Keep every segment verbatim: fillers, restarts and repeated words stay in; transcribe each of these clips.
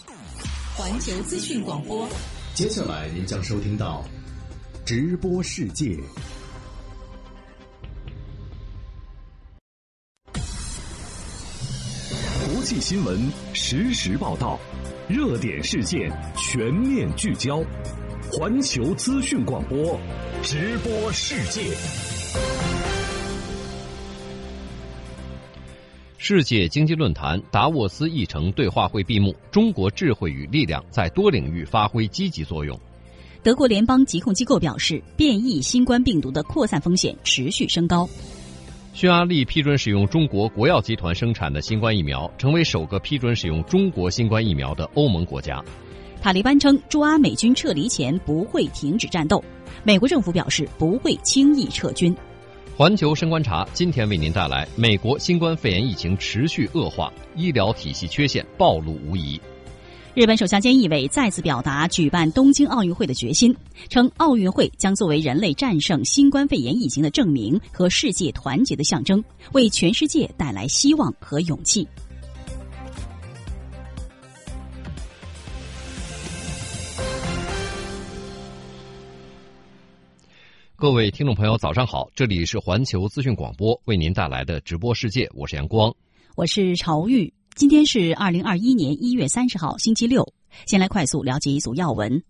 环球资讯广播， 接下来您将收听到直播世界。国际新闻实时报道，热点事件全面聚焦。环球资讯广播，直播世界。 世界经济论坛达沃斯议程对话会闭幕，中国智慧与力量在多领域发挥积极作用。 德国联邦疾控机构表示，变异新冠病毒的扩散风险持续升高。 匈牙利批准使用中国国药集团生产的新冠疫苗，成为首个批准使用中国新冠疫苗的欧盟国家。 塔利班称，驻阿美军撤离前不会停止战斗。美国政府表示，不会轻易撤军。 环球深观察今天为您带来：美国新冠肺炎疫情持续恶化，医疗体系缺陷暴露无遗。 日本首相菅义伟再次表达举办东京奥运会的决心，称奥运会将作为人类战胜新冠肺炎疫情的证明和世界团结的象征，为全世界带来希望和勇气。 各位听众朋友早上好，这里是环球资讯广播为您带来的直播世界，我是阳光， 我是朝玉。今天是二零二一年一月三十号星期六，先来快速了解一组要闻。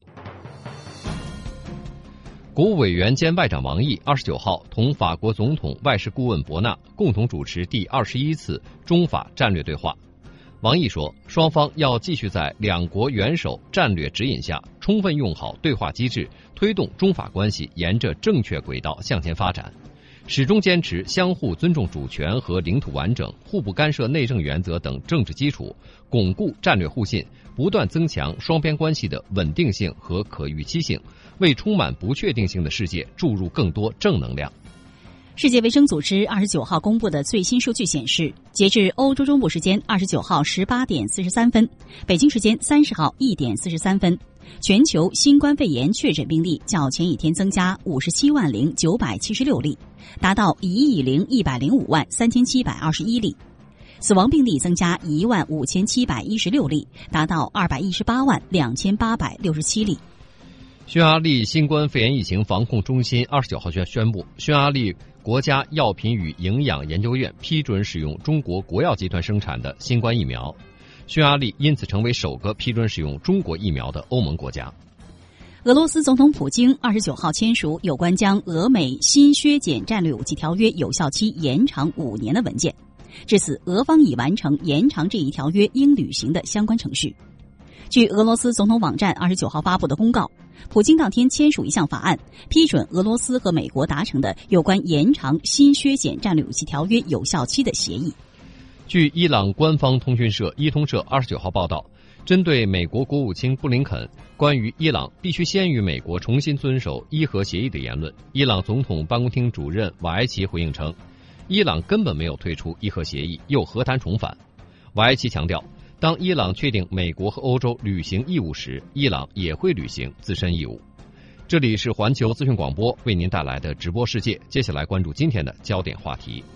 国务委员兼外长王毅二十九号同法国总统外事顾问博纳共同主持第二十一次中法战略对话。王毅说，双方要继续在两国元首战略指引下，充分用好对话机制，推动中法关系沿着正确轨道向前发展，始终坚持相互尊重主权和领土完整、互不干涉内政原则等政治基础，巩固战略互信，不断增强双边关系的稳定性和可预期性，为充满不确定性的世界注入更多正能量。 世界卫生组织二十九号公布的最新数据显示，截至欧洲中部时间二十九号十八点四十三分，北京时间三十号一点四十三分，全球新冠肺炎确诊病例较前一天增加五十七万零九百七十六例，达到一亿零一百零五万三千七百二十一例。死亡病例增加一万五千七百一十六例，达到二百一十八万两千八百六十七例。 匈牙利新冠肺炎疫情防控中心二十九号宣布，匈牙利国家药品与营养研究院批准使用中国国药集团生产的新冠疫苗，匈牙利因此成为首个批准使用中国疫苗的欧盟国家。 俄罗斯总统普京二十九号签署有关将俄美新削减战略武器条约有效期延长五年的文件，至此俄方已完成延长这一条约应履行的相关程序。据俄罗斯总统网站二十九号发布的公告，普京当天签署一项法案，批准俄罗斯和美国达成的有关延长新削减战略武器条约有效期的协议。 据伊朗官方通讯社伊通社二十九号报道，针对美国国务卿布林肯关于伊朗必须先与美国重新遵守伊核协议的言论，伊朗总统办公厅主任瓦埃奇回应称，伊朗根本没有退出伊核协议，又何谈重返。瓦埃奇强调，当伊朗确定美国和欧洲履行义务时，伊朗也会履行自身义务。这里是环球资讯广播为您带来的直播世界，接下来关注今天的焦点话题。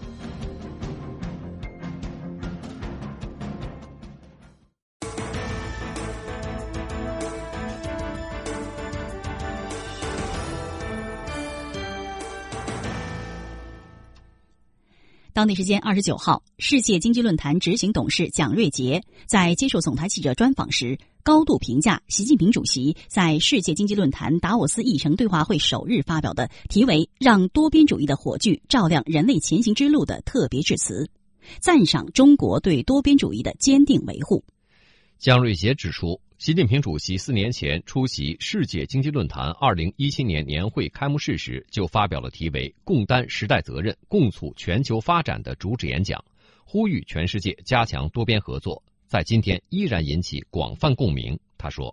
当地时间二十九号，世界经济论坛执行董事蒋瑞杰在接受总台记者专访时，高度评价习近平主席在世界经济论坛达沃斯议程对话会首日发表的题为“让多边主义的火炬照亮人类前行之路”的特别致辞，赞赏中国对多边主义的坚定维护。 蒋瑞杰指出，习近平主席四年前出席世界经济论坛二零一七年年会开幕式时，就发表了题为“共担时代责任，共促全球发展”的主旨演讲，呼吁全世界加强多边合作，在今天依然引起广泛共鸣。他说，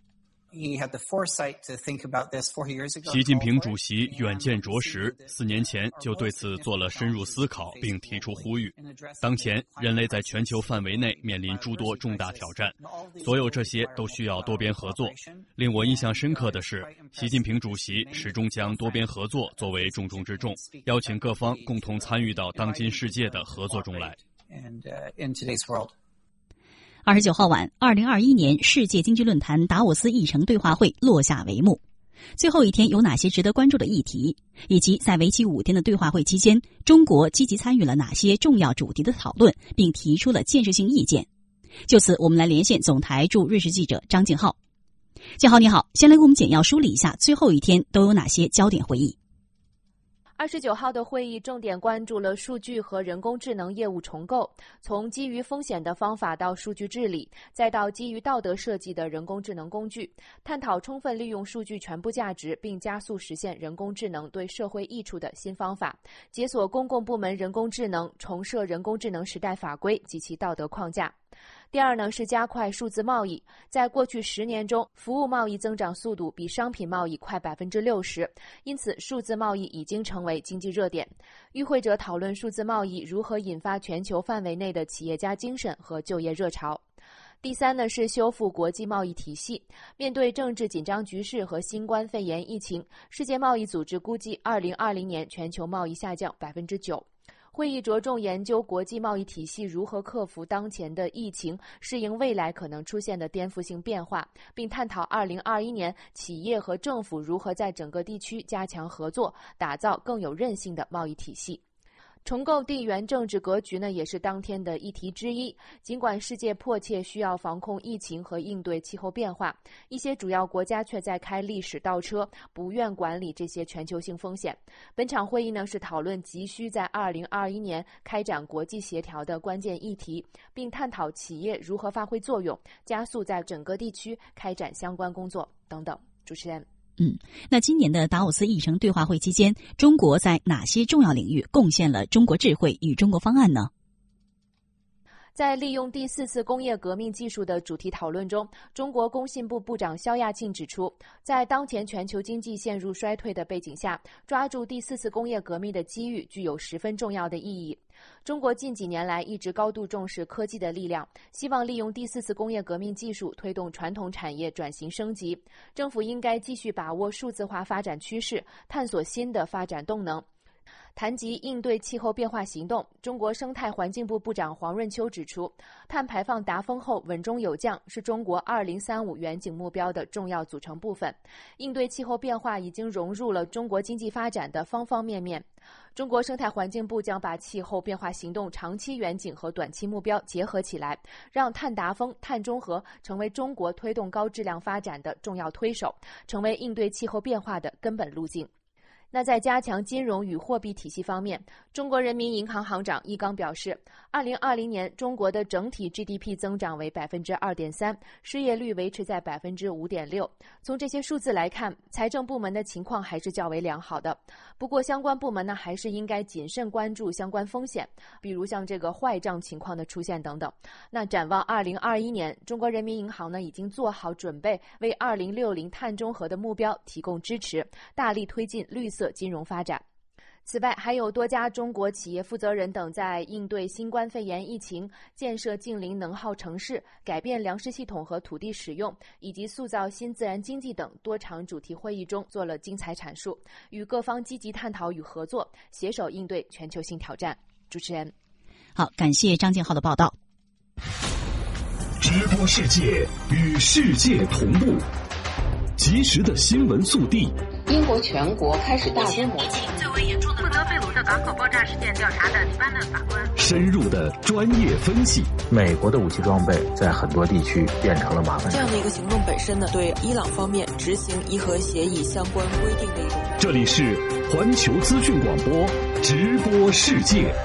习近平主席远见卓识，四年前就对此做了深入思考，并提出呼吁。当前人类在全球范围内面临诸多重大挑战，所有这些都需要多边合作。令我印象深刻的是，习近平主席始终将多边合作作为重中之重，邀请各方共同参与到当今世界的合作中来。 二十九号晚，二零二一年世界经济论坛达沃斯议程对话会落下帷幕。最后一天有哪些值得关注的议题，以及在为期五天的对话会期间，中国积极参与了哪些重要主题的讨论，并提出了建设性意见？就此，我们来连线总台驻瑞士记者张静浩。静浩你好，先来给我们简要梳理一下最后一天都有哪些焦点会议。 二十九号的会议重点关注了数据和人工智能业务重构，从基于风险的方法到数据治理，再到基于道德设计的人工智能工具，探讨充分利用数据全部价值，并加速实现人工智能对社会益处的新方法，解锁公共部门人工智能，重设人工智能时代法规及其道德框架。第二呢是加快数字贸易，在过去十年中，服务贸易增长速度比商品贸易快百分之六十，因此数字贸易已经成为经济热点。与会者讨论数字贸易如何引发全球范围内的企业家精神和就业热潮。第三呢是修复国际贸易体系，面对政治紧张局势和新冠肺炎疫情，世界贸易组织估计二零二零年全球贸易下降百分之九。会议着重研究国际贸易体系如何克服当前的疫情，适应未来可能出现的颠覆性变化，并探讨二零二一年企业和政府如何在整个地区加强合作，打造更有韧性的贸易体系。重构地缘政治格局呢，也是当天的议题之一。尽管世界迫切需要防控疫情和应对气候变化，一些主要国家却在开历史倒车，不愿管理这些全球性风险。本场会议呢，是讨论急需在二零二一年开展国际协调的关键议题，并探讨企业如何发挥作用，加速在整个地区开展相关工作等等。主持人。 嗯，那今年的达沃斯议程对话会期间，中国在哪些重要领域贡献了中国智慧与中国方案呢？ 在利用第四次工业革命技术的主题讨论中，中国工信部部长肖亚庆指出，在当前全球经济陷入衰退的背景下，抓住第四次工业革命的机遇具有十分重要的意义。中国近几年来一直高度重视科技的力量，希望利用第四次工业革命技术推动传统产业转型升级。政府应该继续把握数字化发展趋势，探索新的发展动能。谈及应对气候变化行动，中国生态环境部部长黄润秋指出，碳排放达峰后稳中有降是中国二零三五远景目标的重要组成部分。应对气候变化已经融入了中国经济发展的方方面面。中国生态环境部将把气候变化行动长期远景和短期目标结合起来，让碳达峰、碳中和成为中国推动高质量发展的重要推手，成为应对气候变化的根本路径。那在加强金融与货币体系方面，中国人民银行行长易纲表示，二零二零年中国的整体 G D P 增长为百分之二点三，失业率维持在百分之五点六。从这些数字来看，财政部门的情况还是较为良好的。不过，相关部门呢，还是应该谨慎关注相关风险，比如像这个坏账情况的出现等等。那展望二零二一年，中国人民银行呢已经做好准备，为二零六零碳中和的目标提供支持，大力推进绿色金融发展。此外，还有多家中国企业负责人等在应对新冠肺炎疫情、建设净零能耗城市、改变粮食系统和土地使用，以及塑造新自然经济等多场主题会议中做了精彩阐述，与各方积极探讨与合作，携手应对全球性挑战。主持人， 好，感谢张建浩的报道。 直播世界，与世界同步，及时的新闻速递。 英国全国开始大规模疫情最为严重的负责贝鲁特港口爆炸事件调查的黎巴嫩法官， 深入的专业分析。 美国的武器装备在很多地区变成了麻烦。 这样的一个行动本身呢，对伊朗方面执行伊核协议相关规定的一种。 这里是环球资讯广播直播世界。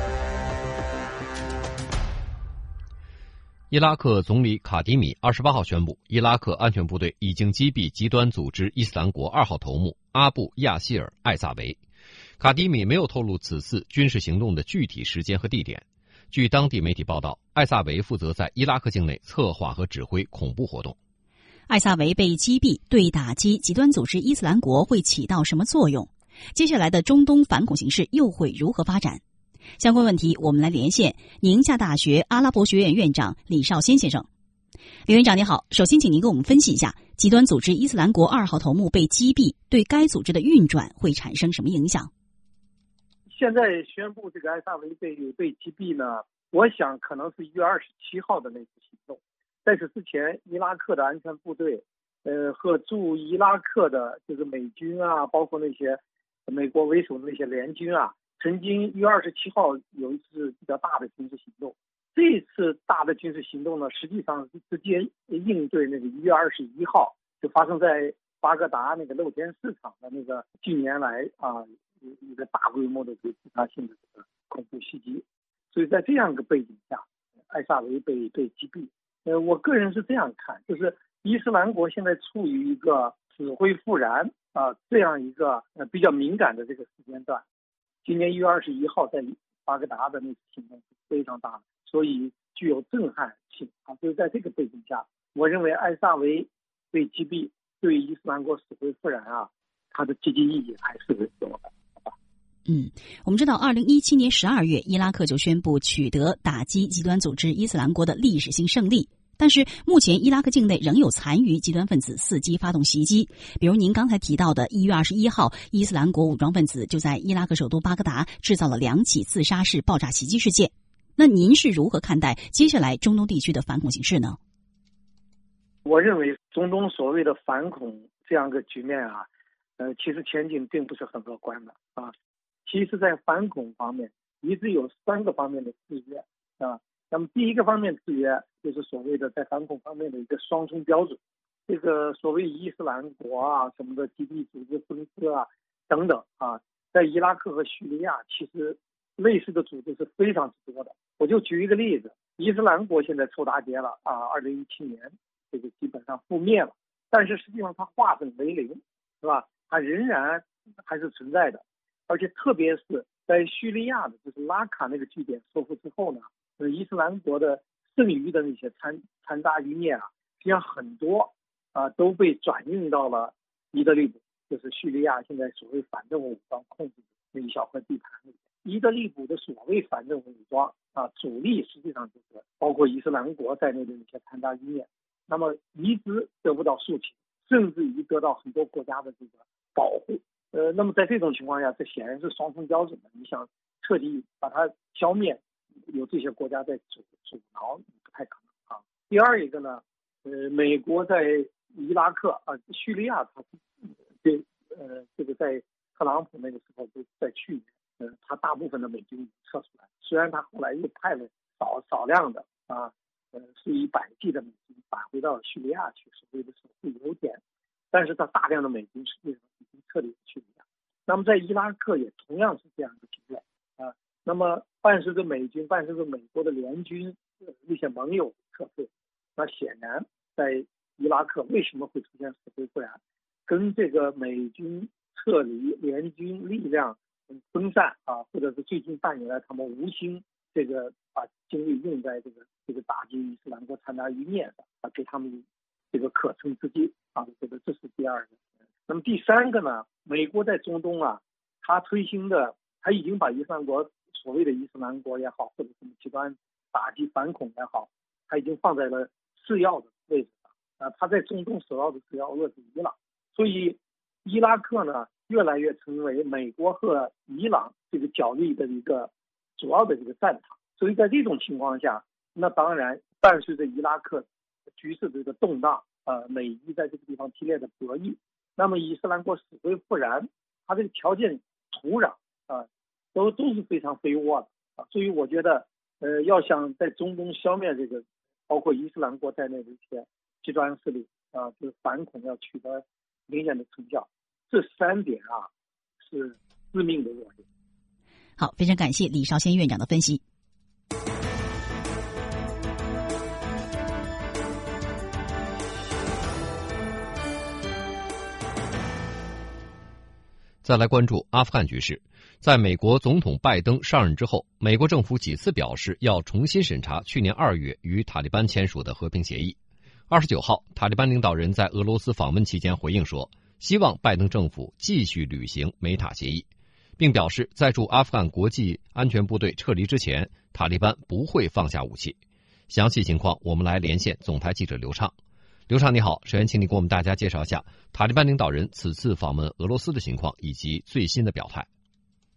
伊拉克总理卡迪米二十八号宣布，伊拉克安全部队已经击毙极端组织伊斯兰国二号头目阿布亚希尔·艾萨维。卡迪米没有透露此次军事行动的具体时间和地点。据当地媒体报道，艾萨维负责在伊拉克境内策划和指挥恐怖活动。 艾萨维被击毙，对打击极端组织伊斯兰国会起到什么作用？接下来的中东反恐形势又会如何发展？相关问题，我们来连线宁夏大学阿拉伯学院院长李少先先生。李院长你好，首先请您给我们分析一下极端组织伊斯兰国二号头目被击毙对该组织的运转会产生什么影响？ 现在宣布这个艾萨维被被击毙呢，我想可能是一月二十七号的那次行动， 在此之前，伊拉克的安全部队，呃，和驻伊拉克的就是美军啊，包括那些美国为首的那些联军啊，曾经一月二十七号有一次比较大的军事行动。这一次大的军事行动呢，实际上是直接应对那个一月二十一号就发生在巴格达那个露天市场的那个近年来啊一个大规模的这个自杀性的这个恐怖袭击。所以在这样一个背景下，艾萨维被被击毙。呃，我个人是这样看，就是伊斯兰国现在处于一个死灰复燃啊、呃、这样一个呃比较敏感的这个时间段。今年一月二十一号在巴格达的那次行动是非常大的，所以具有震撼性啊。所以在这个背景下，我认为艾萨维被击毙对伊斯兰国死灰复燃啊，它的积极意义还是有的。 嗯，我们知道，二零一七年十二月，伊拉克就宣布取得打击极端组织伊斯兰国的历史性胜利。但是，目前伊拉克境内仍有残余极端分子伺机发动袭击，比如您刚才提到的，一月二十一号，伊斯兰国武装分子就在伊拉克首都巴格达制造了两起自杀式爆炸袭击事件。那您是如何看待接下来中东地区的反恐形势呢？ 我认为中东所谓的反恐这样个局面啊，呃，其实前景并不是很乐观的啊。其实，在反恐方面，一直有三个方面的制约啊。那么，第一个方面制约就是所谓的在反恐方面的一个双重标准。这个所谓伊斯兰国啊，什么的基地组织分割啊，等等啊，在伊拉克和叙利亚，其实类似的组织是非常之多的。我就举一个例子，伊斯兰国现在臭大街了啊，二零一七年这个基本上覆灭了，但是实际上它化整为零，是吧？它仍然还是存在的。而且特别是在叙利亚的就是拉卡那个据点收复之后呢，伊斯兰国的剩余的那些残残渣余孽啊，实际上很多啊、呃、都被转运到了伊德利卜，就是叙利亚现在所谓反政府武装控制的那一小块地盘里。伊德利卜的所谓反政府武装啊，主力实际上就是包括伊斯兰国在内的那些残渣余孽，那么一直得不到肃清，甚至于得到很多国家的这个保护。呃，那么在这种情况下，这显然是双重标准的。你想彻底把它消灭，有这些国家在阻阻挠，不太可能啊。第二一个呢，呃，美国在伊拉克啊、呃、叙利亚，它这呃这个在特朗普那个时候，就在去年，呃，他大部分的美军撤出来，虽然他后来又派了少少量的啊，呃，数以百计的美军返回到叙利亚去，所谓的守护油田，但是他大量的美军实际上已经撤离叙利亚。那么在伊拉克也同样是这样的局面啊。那么伴随着美军、伴随着美国的联军、呃、那些盟友撤退，那显然在伊拉克为什么会出现死灰复燃，跟这个美军撤离、联军力量分散啊，或者是最近半年来他们无心这个把精力用在这个这个打击伊斯兰国残渣余孽上啊，给他们这个可乘之机啊，我觉得这是第二个。那么第三个呢，美国在中东啊，他推行的，他已经把伊斯兰国所谓的伊斯兰国也好，或者什么极端打击反恐也好，他已经放在了次要的位置上啊，他在中东首要的次要恶之一了。所以伊拉克呢，越来越成为美国和伊朗这个角力的一个主要的这个战场。所以在这种情况下，那当然伴随着伊拉克局势的这个动荡，呃，美伊在这个地方激烈的博弈，那么伊斯兰国死灰复燃，它这个条件土壤啊、呃，都都是非常肥沃的啊。所以我觉得，呃，要想在中东消灭这个包括伊斯兰国在内的一些极端势力啊、呃，就是反恐要取得明显的成效，这三点啊是致命的弱点。 好，非常感谢李绍先院长的分析。 再来关注阿富汗局势。在美国总统拜登上任之后，美国政府几次表示要重新审查去年二月与塔利班签署的和平协议。二十九号，塔利班领导人在俄罗斯访问期间回应说，希望拜登政府继续履行美塔协议，并表示在驻阿富汗国际安全部队撤离之前，塔利班不会放下武器。详细情况我们来连线总台记者刘畅。刘畅你好，首先请你给我们大家介绍一下塔利班领导人此次访问俄罗斯的情况以及最新的表态。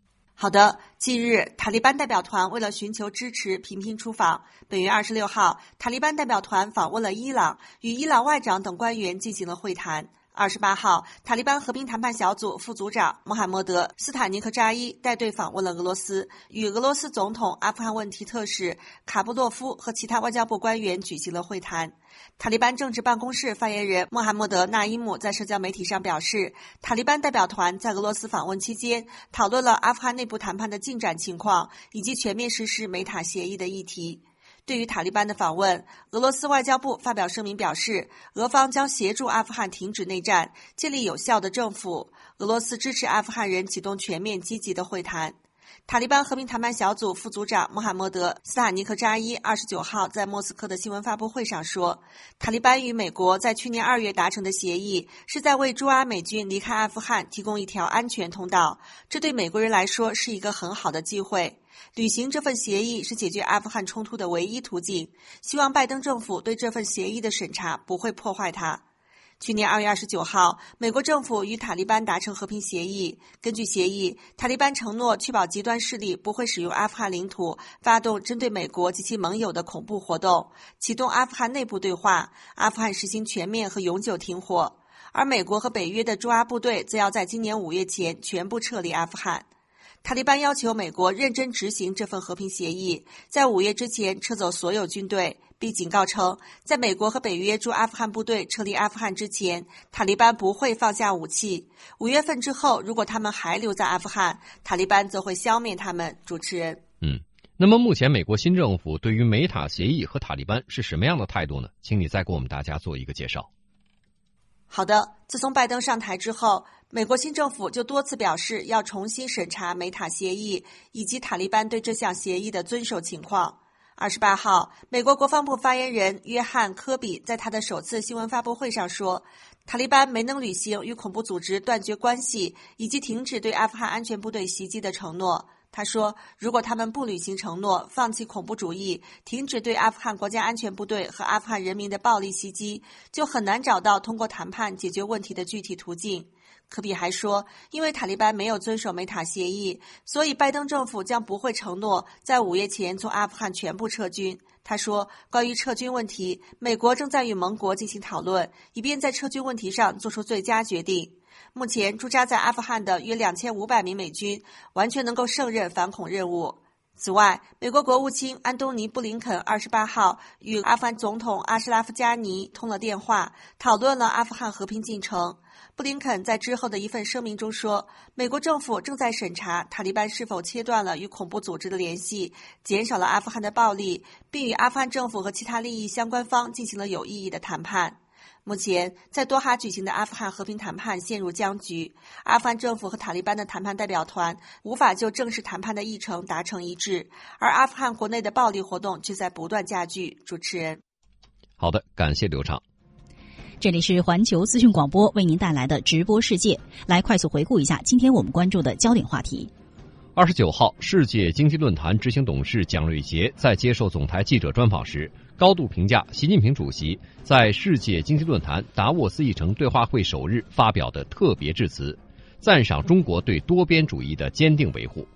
好的，近日塔利班代表团为了寻求支持频频出访。本月二十六号，塔利班代表团访问了伊朗，与伊朗外长等官员进行了会谈。二十八号，塔利班和平谈判小组副组长穆罕默德·斯塔尼克扎伊带队访问了俄罗斯，与俄罗斯总统阿富汗问题特使卡布洛夫和其他外交部官员举行了会谈。塔利班政治办公室发言人穆罕默德·纳伊姆在社交媒体上表示，塔利班代表团在俄罗斯访问期间讨论了阿富汗内部谈判的进展情况以及全面实施美塔协议的议题。对于塔利班的访问，俄罗斯外交部发表声明表示，俄方将协助阿富汗停止内战，建立有效的政府。俄罗斯支持阿富汗人启动全面积极的会谈。塔利班和平谈判小组副组长穆罕默德·斯塔尼克扎伊二十九号在莫斯科的新闻发布会上说，塔利班与美国在去年二月达成的协议是在为驻阿美军离开阿富汗提供一条安全通道，这对美国人来说是一个很好的机会。履行这份协议是解决阿富汗冲突的唯一途径，希望拜登政府对这份协议的审查不会破坏它。去年二月二十九号，美国政府与塔利班达成和平协议。根据协议，塔利班承诺确保极端势力不会使用阿富汗领土发动针对美国及其盟友的恐怖活动，启动阿富汗内部对话，阿富汗实行全面和永久停火。而美国和北约的驻阿部队则要在今年五月前全部撤离阿富汗。塔利班要求美国认真执行这份和平协议，在五月之前撤走所有军队，并警告称，在美国和北约驻阿富汗部队撤离阿富汗之前，塔利班不会放下武器。五月份之后，如果他们还留在阿富汗，塔利班则会消灭他们。主持人， 嗯，那么目前美国新政府对于美塔协议和塔利班是什么样的态度呢？请你再给我们大家做一个介绍。 好的，自从拜登上台之后，美国新政府就多次表示要重新审查美塔协议以及塔利班对这项协议的遵守情况。二十八号，美国国防部发言人约翰·科比在他的首次新闻发布会上说，塔利班没能履行与恐怖组织断绝关系以及停止对阿富汗安全部队袭击的承诺。他说，如果他们不履行承诺，放弃恐怖主义，停止对阿富汗国家安全部队和阿富汗人民的暴力袭击，就很难找到通过谈判解决问题的具体途径。科比还说，因为塔利班没有遵守美塔协议，所以拜登政府将不会承诺在五月前从阿富汗全部撤军。他说，关于撤军问题，美国正在与盟国进行讨论，以便在撤军问题上做出最佳决定。目前驻扎在阿富汗的约两千五百名美军完全能够胜任反恐任务。此外，美国国务卿安东尼·布林肯二十八号与阿富汗总统阿什拉夫·加尼通了电话，讨论了阿富汗和平进程。布林肯在之后的一份声明中说，美国政府正在审查塔利班是否切断了与恐怖组织的联系，减少了阿富汗的暴力，并与阿富汗政府和其他利益相关方进行了有意义的谈判。目前，在多哈举行的阿富汗和平谈判陷入僵局，阿富汗政府和塔利班的谈判代表团无法就正式谈判的议程达成一致，而阿富汗国内的暴力活动却在不断加剧。主持人， 好的，感谢刘畅。 这里是环球资讯广播为您带来的直播世界，来快速回顾一下今天我们关注的焦点话题。 二十九号，世界经济论坛执行董事蒋瑞杰在接受总台记者专访时，高度评价习近平主席在世界经济论坛达沃斯议程对话会首日发表的特别致辞，赞赏中国对多边主义的坚定维护。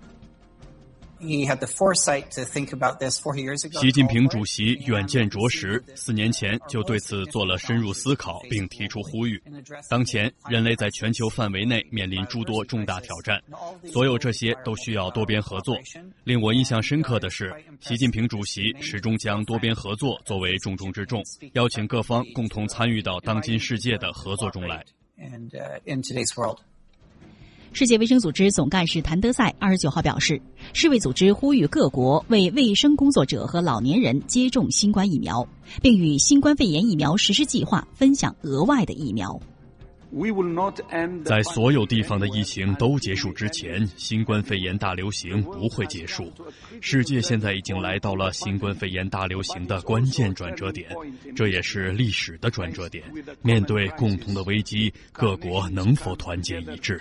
习近平主席远见卓识，四年前就对此做了深入思考，并提出呼吁。当前，人类在全球范围内面临诸多重大挑战，所有这些都需要多边合作。令我印象深刻的是，习近平主席始终将多边合作作为重中之重，邀请各方共同参与到当今世界的合作中来。 世界卫生组织总干事谭德赛二十九号表示，世卫组织呼吁各国为卫生工作者和老年人接种新冠疫苗，并与新冠肺炎疫苗实施计划分享额外的疫苗。 在所有地方的疫情都结束之前，新冠肺炎大流行不会结束。世界现在已经来到了新冠肺炎大流行的关键转折点，这也是历史的转折点。面对共同的危机，各国能否团结一致？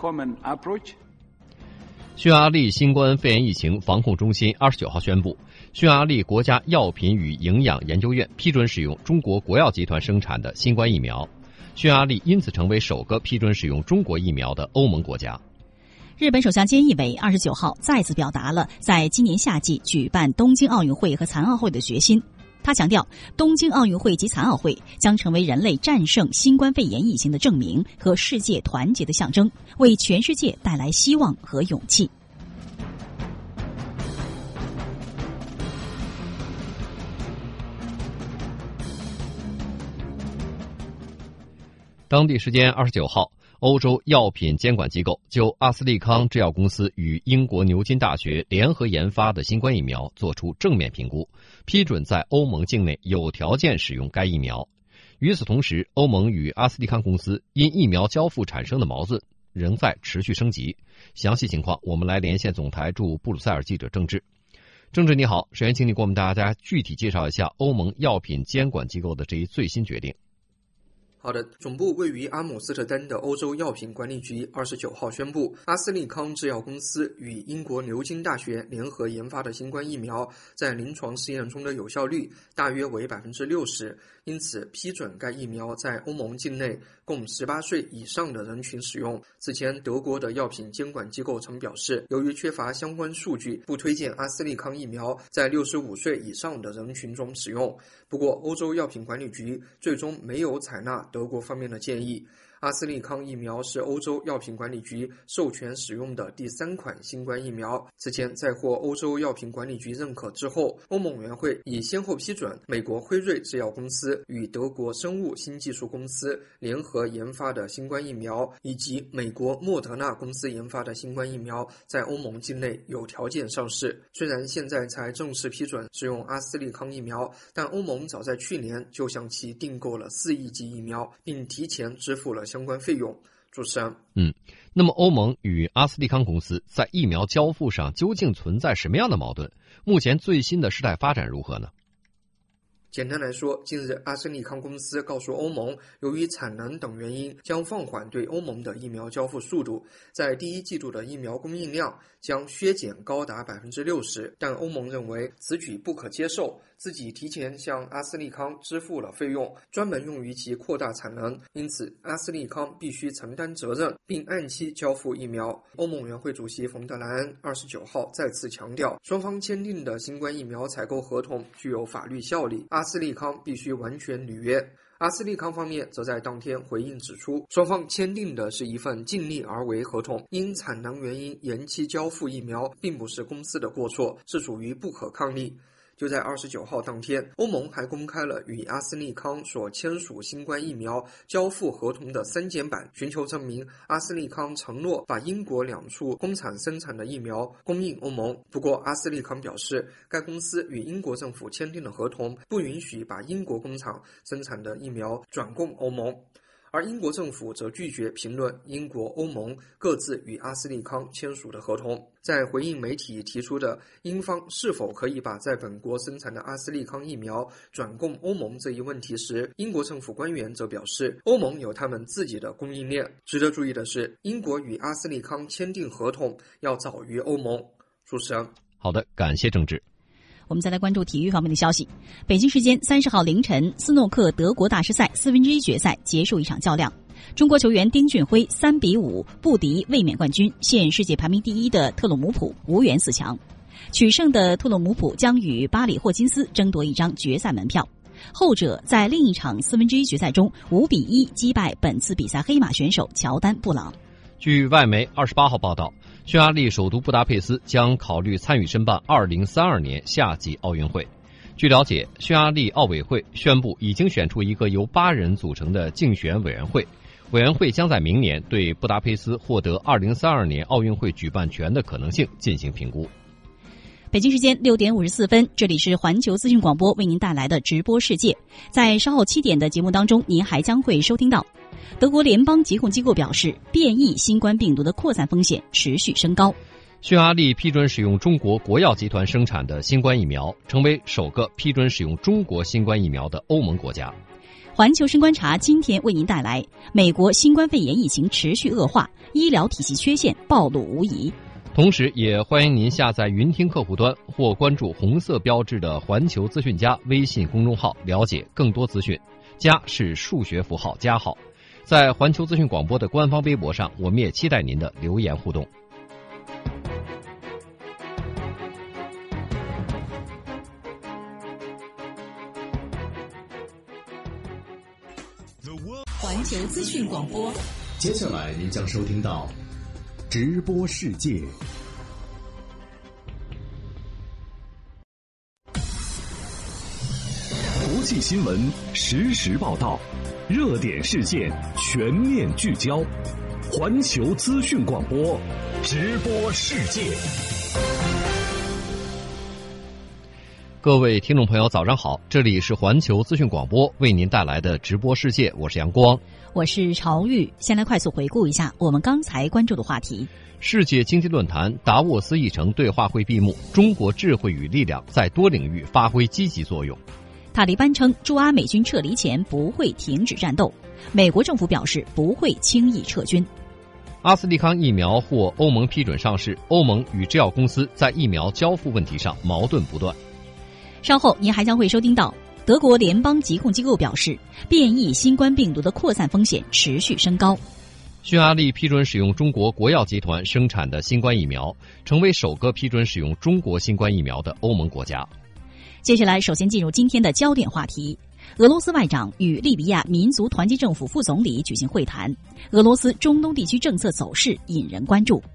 匈牙利新冠肺炎疫情防控中心二十九号宣布，匈牙利国家药品与营养研究院批准使用中国国药集团生产的新冠疫苗。匈牙利因此成为首个批准使用中国疫苗的欧盟国家。 日本首相菅义伟二十九号再次表达了在今年夏季举办东京奥运会和残奥会的决心。他强调，东京奥运会及残奥会将成为人类战胜新冠肺炎疫情的证明和世界团结的象征，为全世界带来希望和勇气。 当地时间二十九号，欧洲药品监管机构就阿斯利康制药公司与英国牛津大学联合研发的新冠疫苗作出正面评估，批准在欧盟境内有条件使用该疫苗。与此同时，欧盟与阿斯利康公司因疫苗交付产生的矛盾仍在持续升级。详细情况，我们来连线总台驻布鲁塞尔记者郑智。郑智你好，首先请你给我们大家具体介绍一下欧盟药品监管机构的这一最新决定。 好的，总部位于阿姆斯特丹的欧洲药品管理局二十九号宣布，阿斯利康制药公司与英国牛津大学联合研发的新冠疫苗在临床试验中的有效率大约为 百分之六十， 因此批准该疫苗在欧盟境内供十八岁以上的人群使用。此前，德国的药品监管机构曾表示，由于缺乏相关数据，不推荐阿斯利康疫苗在六十五岁以上的人群中使用。不过，欧洲药品管理局最终没有采纳德国方面的建议。阿斯利康疫苗是欧洲药品管理局授权使用的第三款新冠疫苗。此前在获欧洲药品管理局认可之后，欧盟委员会已先后批准美国辉瑞制药公司与德国生物新技术公司联合研发的新冠疫苗，以及美国莫德纳公司研发的新冠疫苗在欧盟境内有条件上市。虽然现在才正式批准使用阿斯利康疫苗，但欧盟早在去年就向其订购了四亿剂疫苗，并提前支付了相关费用。主持人， 嗯，那么欧盟与阿斯利康公司在疫苗交付上究竟存在什么样的矛盾？目前最新的事态发展如何呢？ 简单来说，近日阿斯利康公司告诉欧盟，由于产能等原因，将放缓对欧盟的疫苗交付速度，在第一季度的疫苗供应量将削减高达 百分之六十， 但欧盟认为此举不可接受，自己提前向阿斯利康支付了费用，专门用于其扩大产能，因此阿斯利康必须承担责任，并按期交付疫苗。欧盟委员会主席冯德莱恩二十九号再次强调，双方签订的新冠疫苗采购合同具有法律效力，阿斯利康必须完全履约。阿斯利康方面则在当天回应指出，双方签订的是一份尽力而为合同，因产能原因延期交付疫苗并不是公司的过错，是属于不可抗力。就在二十九号当天，欧盟还公开了与阿斯利康所签署新冠疫苗交付合同的删减版，寻求证明阿斯利康承诺把英国两处工厂生产的疫苗供应欧盟。不过，阿斯利康表示，该公司与英国政府签订的合同不允许把英国工厂生产的疫苗转供欧盟。而英国政府则拒绝评论英国、欧盟各自与阿斯利康签署的合同。在回应媒体提出的英方是否可以把在本国生产的阿斯利康疫苗转供欧盟这一问题时，英国政府官员则表示，欧盟有他们自己的供应链。值得注意的是，英国与阿斯利康签订合同要早于欧盟。主持人， 好的，感谢郑智。 我们再来关注体育方面的消息。北京时间三十号凌晨，斯诺克德国大师赛四分之一决赛结束一场较量，中国球员丁俊晖三比五不敌卫冕冠军、现世界排名第一的特洛姆普，无缘四强。取胜的特洛姆普将与巴里霍金斯争夺一张决赛门票。后者在另一场四分之一决赛中五比一击败本次比赛黑马选手乔丹·布朗。 据外媒二十八号报道，匈牙利首都布达佩斯将考虑参与申办二零三二年夏季奥运会。据了解，匈牙利奥委会宣布已经选出一个由八人组成的竞选委员会，委员会将在明年对布达佩斯获得二零三二年奥运会举办权的可能性进行评估。 北京时间六点五十四分，这里是环球资讯广播为您带来的直播世界。在稍后七点的节目当中，您还将会收听到德国联邦疾控机构表示，变异新冠病毒的扩散风险持续升高。 匈牙利批准使用中国国药集团生产的新冠疫苗，成为首个批准使用中国新冠疫苗的欧盟国家。 环球深观察今天为您带来，美国新冠肺炎疫情持续恶化，医疗体系缺陷暴露无遗。 同时也欢迎您下载云听客户端或关注红色标志的环球资讯加微信公众号，了解更多资讯。加是数学符号加号。在环球资讯广播的官方微博上，我们也期待您的留言互动。 环球资讯广播， 接下来您将收听到直播世界。国际新闻实时报道，热点事件全面聚焦。环球资讯广播，直播世界。 各位听众朋友，早上好！这里是环球资讯广播为您带来的直播世界，我是阳光， 我是朝玉。先来快速回顾一下我们刚才关注的话题： 世界经济论坛达沃斯议程对话会闭幕，中国智慧与力量在多领域发挥积极作用。 塔利班称驻阿美军撤离前不会停止战斗，美国政府表示不会轻易撤军。 阿斯利康疫苗获欧盟批准上市，欧盟与制药公司在疫苗交付问题上矛盾不断。 稍后您还将会收听到德国联邦疾控机构表示，变异新冠病毒的扩散风险持续升高。 匈牙利批准使用中国国药集团生产的新冠疫苗，成为首个批准使用中国新冠疫苗的欧盟国家。 接下来首先进入今天的焦点话题，俄罗斯外长与利比亚民族团结政府副总理举行会谈，俄罗斯中东地区政策走势引人关注。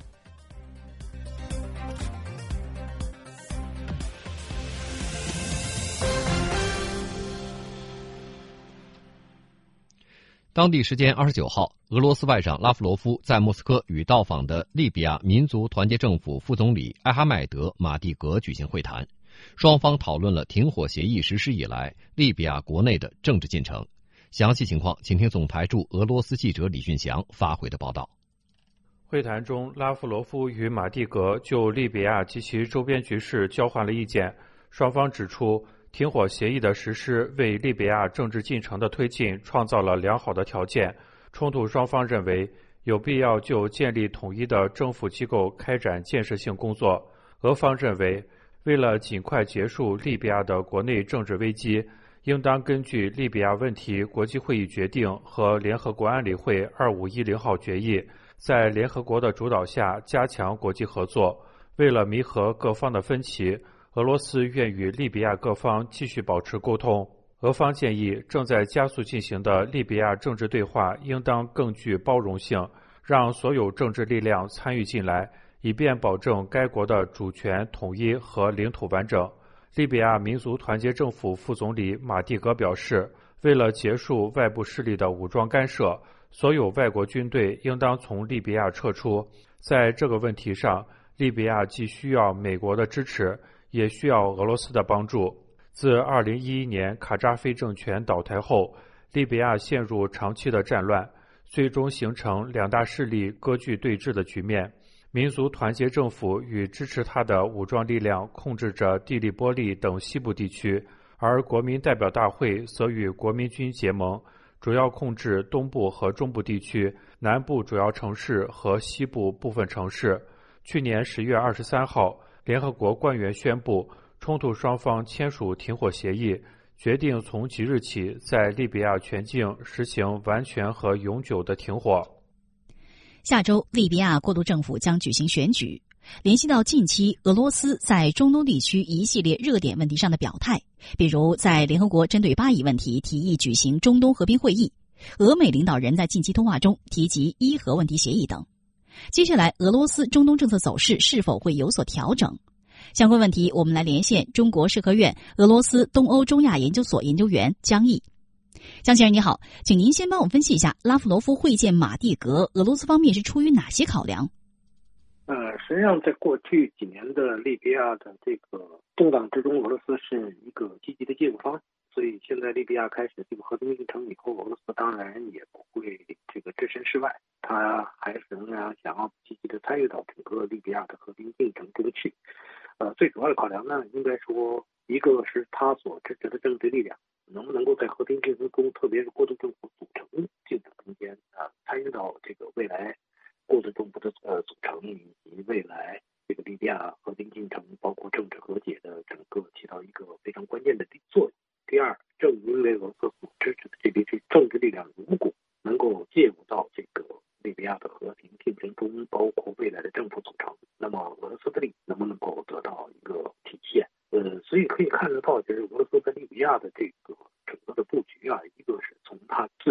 当地时间二十九号，俄罗斯外长拉夫罗夫在莫斯科与到访的利比亚民族团结政府副总理艾哈迈德·马蒂格举行会谈，双方讨论了停火协议实施以来利比亚国内的政治进程。详细情况，请听总台驻俄罗斯记者李俊祥发回的报道。 会谈中，拉夫罗夫与马蒂格就利比亚及其周边局势交换了意见，双方指出，停火协议的实施为利比亚政治进程的推进创造了良好的条件。冲突双方认为有必要就建立统一的政府机构开展建设性工作。俄方认为，为了尽快结束利比亚的国内政治危机，应当根据利比亚问题国际会议决定和联合国安理会二五一零号决议，在联合国的主导下加强国际合作。为了弥合各方的分歧，俄罗斯愿与利比亚各方继续保持沟通。俄方建议正在加速进行的利比亚政治对话应当更具包容性，让所有政治力量参与进来，以便保证该国的主权、统一和领土完整。利比亚民族团结政府副总理马蒂格表示，为了结束外部势力的武装干涉，所有外国军队应当从利比亚撤出。在这个问题上，利比亚既需要美国的支持，也需要俄罗斯的帮助。自二零一一年卡扎菲政权倒台后，利比亚陷入长期的战乱，最终形成两大势力割据对峙的局面。民族团结政府与支持他的武装力量控制着蒂利波利等西部地区，而国民代表大会则与国民军结盟，主要控制东部和中部地区、南部主要城市和西部部分城市。去年十月二十三号，联合国官员宣布，冲突双方签署停火协议，决定从即日起在利比亚全境实行完全和永久的停火。 下周，利比亚过渡政府将举行选举。联系到近期俄罗斯在中东地区一系列热点问题上的表态，比如在联合国针对巴以问题提议举行中东和平会议，俄美领导人在近期通话中提及伊核问题协议等。接下来，俄罗斯中东政策走势是否会有所调整？相关问题，我们来连线中国社科院俄罗斯东欧中亚研究所研究员江毅。江先生你好，请您先帮我们分析一下拉夫罗夫会见马蒂格，俄罗斯方面是出于哪些考量？ 呃，实际上在过去几年的利比亚的这个动荡之中，俄罗斯是一个积极的介入方，所以现在利比亚开始这个和平进程以后，俄罗斯当然也不会这个置身事外，他还是仍然想要积极的参与到整个利比亚的和平进程中去。呃，最主要的考量呢，应该说一个是他所支持的政治力量能不能够在和平进程中，特别是过渡政府组成进程中间啊，参与到这个未来过渡政府的呃组成，以及未来这个利比亚和平进程包括政治和解的整个起到一个非常关键的作用。第二，正因为俄罗斯所支持的这批政治力量如果能够介入到这个利比亚的和平进程中，包括未来的政府组成，那么俄罗斯的力能不能够得到一个体现？呃，所以可以看得到，就是俄罗斯在利比亚的这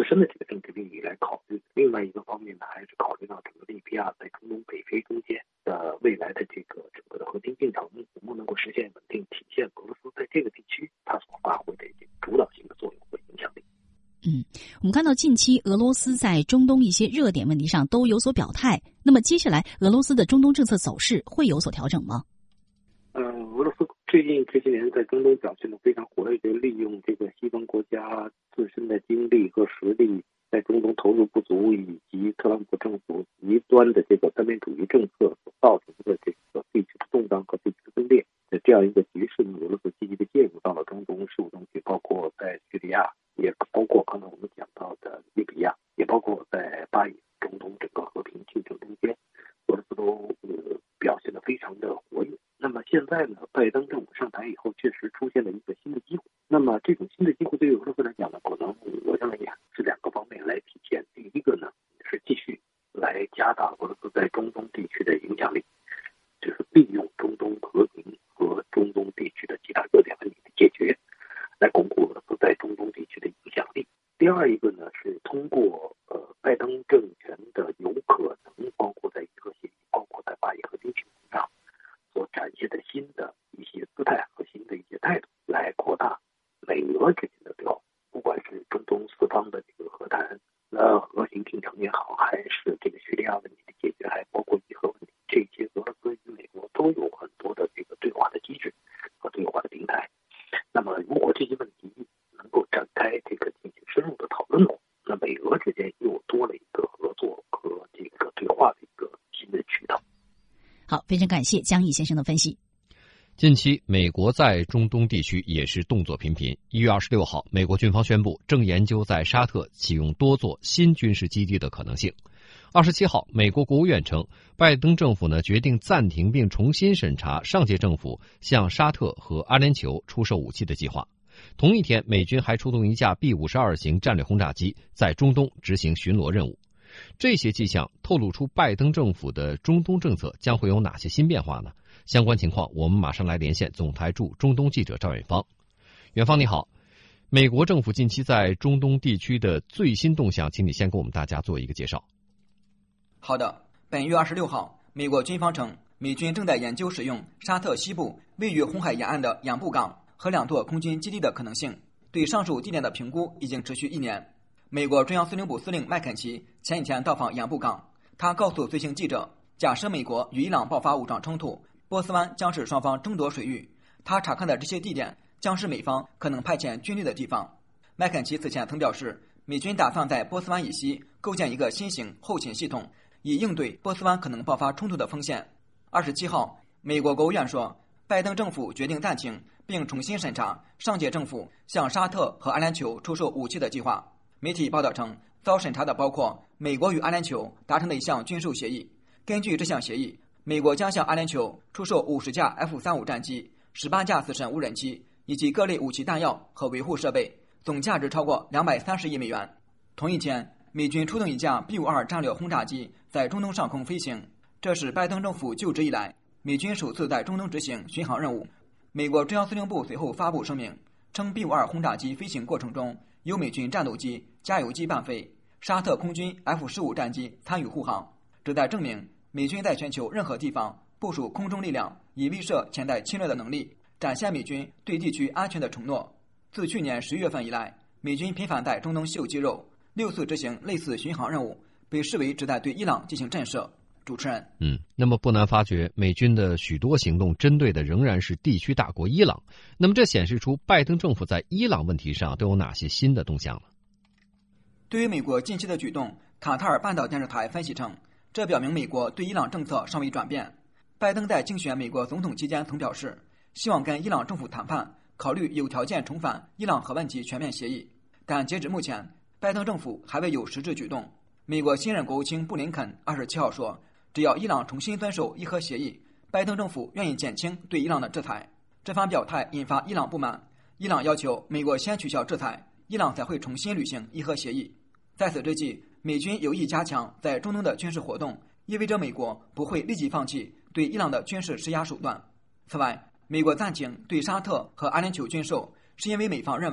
身的这个政治利益来考虑。另外一个方面呢，还是考虑到整个利比亚在中东北非中间的未来的这个整个的和平进程能不能够实现稳定，体现俄罗斯在这个地区它所发挥的这个主导性的作用和影响力。 嗯，我们看到近期俄罗斯在中东一些热点问题上都有所表态，那么接下来俄罗斯的中东政策走势会有所调整吗？ 呃，俄罗斯最近这些年在中东表现得非常活跃，就利用这个西方国家自身的精力和实力，在中东投入不足，以及特朗普政府极端的这个三边主义政策所造成的这个地区的动荡和地区的分裂的这样一个局势呢，俄罗斯积极的介入到了中东事务中去，包括在叙利亚，也包括刚才我们讲到的利比亚，也包括在巴以中东整个和平进程中间，俄罗斯都呃表现得非常的活跃。那么现在呢，拜登政府上台以后，确实出现了一个新的机会。那么这种新的机会对于俄罗斯来讲呢，可能我认为呀是两个方面来体现。第一个呢，是继续来加大俄罗斯在中东地区的影响力，就是利用中东和平和中东地区的其他热点问题的解决，来巩固俄罗斯在中东地区的影响力。第二一个呢，是通过呃拜登政权的有可能包括在伊核协议，包括在巴以和平进程上所展现的新的一些姿态和新的一些态度，来扩大美俄之间的对话，不管是中东四方的这个和谈呃和平进程也好，还是这个叙利亚问题的解决，还包括伊核问题，这些俄罗斯与美国都有很多的这个对话的机制和对话的平台。那么如果这些问题能够展开这个进行深入的讨论的话，那美俄之间又多了一个合作和这个对话的一个新的渠道。 好，非常感谢江毅先生的分析。 近期，美国在中东地区也是动作频频。一月二十六号，美国军方宣布正研究在沙特启用多座新军事基地的可能性。二十七号，美国国务院称，拜登政府呢决定暂停并重新审查上届政府向沙特和阿联酋出售武器的计划。同一天，美军还出动一架 B 五十二 型战略轰炸机在中东执行巡逻任务。这些迹象透露出拜登政府的中东政策将会有哪些新变化呢？相关情况，我们马上来连线总台驻中东记者赵远芳。远芳你好，美国政府近期在中东地区的最新动向，请你先给我们大家做一个介绍。 好的，本月二十六号，美国军方称，美军正在研究使用沙特西部位于红海沿岸的养布港和两座空军基地的可能性。对上述地点的评估已经持续一年。美国中央司令部司令麦肯齐前几天到访养布港，他告诉随行记者，假设美国与伊朗爆发武装冲突，波斯湾将是双方争夺水域。他查看的这些地点将是美方可能派遣军力的地方。麦肯齐此前曾表示，美军打算在波斯湾以西构建一个新型后勤系统，以应对波斯湾可能爆发冲突的风险。二十七号，美国国务院说，拜登政府决定暂停并重新审查上届政府向沙特和阿联酋出售武器的计划。媒体报道称，遭审查的包括美国与阿联酋达成的一项军售协议。根据这项协议，美国将向阿联酋出售五十架 F 三十五 战机、十八架死神无人机以及各类武器弹药和维护设备，总价值超过两百三十亿美元。同一天，美军出动一架 B 五十二 战略轰炸机在中东上空飞行，这是拜登政府就职以来美军首次在中东执行巡航任务。美国中央司令部随后发布声明，称 B 五十二 轰炸机飞行过程中由美军战斗机、加油机伴飞，沙特空军 F 十五 战机参与护航，旨在证明美军在全球任何地方部署空中力量，以威慑潜在侵略的能力，展现美军对地区安全的承诺。自去年十一月份以来，美军频繁在中东秀肌肉，六次执行类似巡航任务，被视为旨在对伊朗进行震慑。主持人， 嗯，那么不难发觉，美军的许多行动针对的仍然是地区大国伊朗。那么这显示出拜登政府在伊朗问题上都有哪些新的动向呢？ 对于美国近期的举动，卡塔尔半岛电视台分析称，这表明美国对伊朗政策尚未转变。拜登在竞选美国总统期间曾表示，希望跟伊朗政府谈判，考虑有条件重返伊朗核问题全面协议。但截止目前，拜登政府还未有实质举动。美国新任国务卿布林肯二十七号说，只要伊朗重新遵守伊核协议，拜登政府愿意减轻对伊朗的制裁。这番表态引发伊朗不满，伊朗要求美国先取消制裁，伊朗才会重新履行伊核协议。在此之际，美军有意加强在中东的军事活动，意味着美国不会立即放弃对伊朗的军事施压手段。此外，美国暂停对沙特和阿联酋军售，是因为美方认为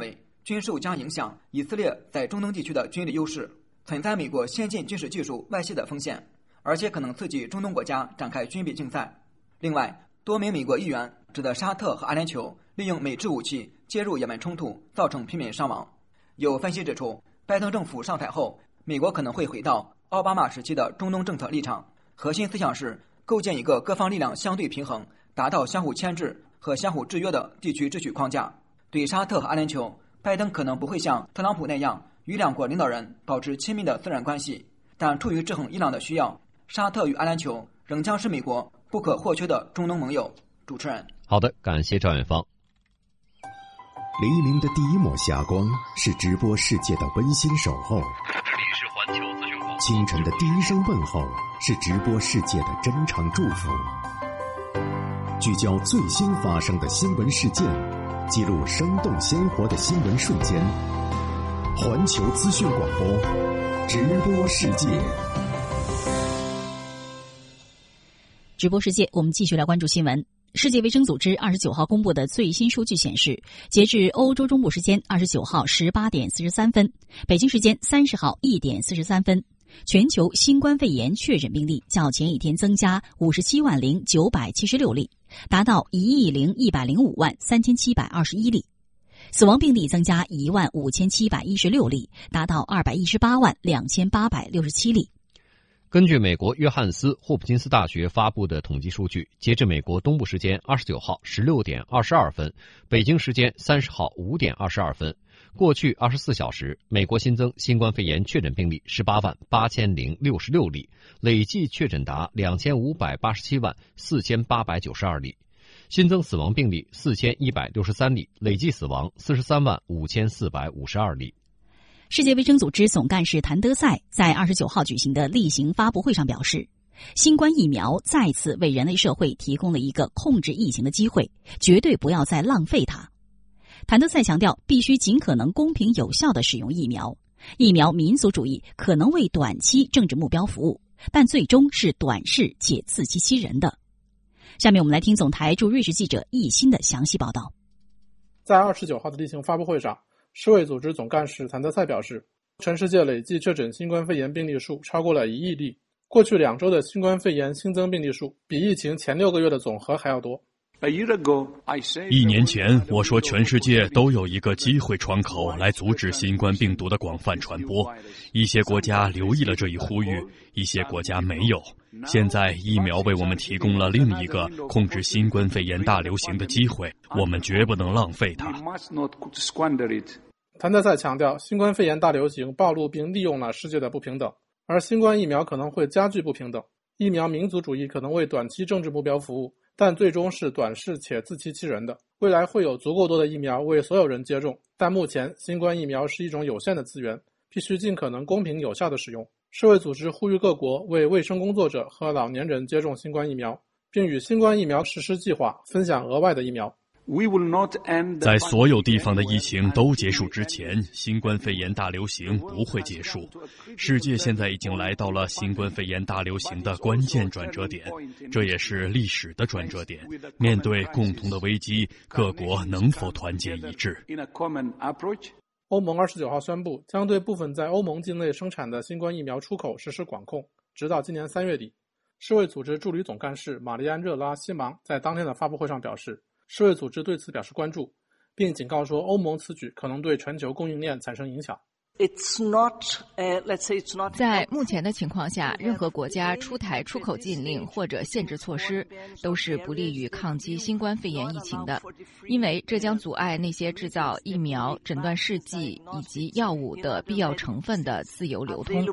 军售将影响以色列在中东地区的军力优势，存在美国先进军事技术外泄的风险，而且可能刺激中东国家展开军备竞赛。另外，多名美国议员指责沙特和阿联酋利用美制武器介入也门冲突，造成平民伤亡。有分析指出，拜登政府上台后，美国可能会回到奥巴马时期的中东政策立场，核心思想是构建一个各方力量相对平衡，达到相互牵制和相互制约的地区秩序框架。对沙特和阿联酋，拜登可能不会像特朗普那样与两国领导人保持亲密的私人关系，但出于制衡伊朗的需要，沙特与阿联酋仍将是美国不可或缺的中东盟友。主持人， 好的，感谢赵远芳。 黎明的第一抹霞光是直播世界的温馨守候， 这里是环球资讯广播。 清晨的第一声问候是直播世界的真诚祝福。聚焦最新发生的新闻事件，记录生动鲜活的新闻瞬间。环球资讯广播，直播世界。 直播世界，我们继续来关注新闻。世界卫生组织二十九号公布的最新数据显示，截至欧洲中部时间二十九号十八点四十三分，北京时间三十号一点四十三分，全球新冠肺炎确诊病例较前一天增加五十七万零九百七十六例，达到一亿零一百零五万三千七百二十一例。死亡病例增加一万五千七百一十六例，达到二百一十八万两千八百六十七例。 根据美国约翰斯霍普金斯大学发布的统计数据，截至美国东部时间二十九号十六点二十二分，北京时间三十号五点二十二分，过去二十四小时，美国新增新冠肺炎确诊病例十八万八千零六十六例，累计确诊达两千五百八十七万四千八百九十二例，新增死亡病例四千一百六十三例，累计死亡四十三万五千四百五十二例。 世界卫生组织总干事谭德赛在二十九号举行的例行发布会上表示，新冠疫苗再次为人类社会提供了一个控制疫情的机会，绝对不要再浪费它。谭德赛强调，必须尽可能公平有效地使用疫苗。疫苗民族主义可能为短期政治目标服务，但最终是短视且自欺欺人的。下面我们来听总台驻瑞士记者易鑫的详细报道。 在二十九号的例行发布会上，世卫组织总干事谭德赛表示，全世界累计确诊新冠肺炎病例数超过了一亿例，过去两周的新冠肺炎新增病例数比疫情前六个月的总和还要多。 一年前，我说全世界都有一个机会窗口来阻止新冠病毒的广泛传播。一些国家留意了这一呼吁，一些国家没有。现在，疫苗为我们提供了另一个控制新冠肺炎大流行的机会，我们绝不能浪费它。 谭德赛强调，新冠肺炎大流行暴露并利用了世界的不平等，而新冠疫苗可能会加剧不平等。疫苗民族主义可能为短期政治目标服务，但最终是短视且自欺欺人的。未来会有足够多的疫苗为所有人接种，但目前新冠疫苗是一种有限的资源，必须尽可能公平有效地使用。世卫组织呼吁各国为卫生工作者和老年人接种新冠疫苗，并与新冠疫苗实施计划分享额外的疫苗。 在所有地方的疫情都结束之前，新冠肺炎大流行不会结束。世界现在已经来到了新冠肺炎大流行的关键转折点，这也是历史的转折点。面对共同的危机，各国能否团结一致？ 欧盟二十九号宣布，将对部分在欧盟境内生产的新冠疫苗出口实施管控，直到今年三月底。世卫组织助理总干事玛丽安·热拉·西芒在当天的发布会上表示，世卫组织对此表示关注，并警告说欧盟此举可能对全球供应链产生影响。 It's not, uh, let's say it's not... 在目前的情况下，任何国家出台出口禁令或者限制措施都是不利于抗击新冠肺炎疫情的，因为这将阻碍那些制造疫苗、诊断试剂以及药物的必要成分的自由流通。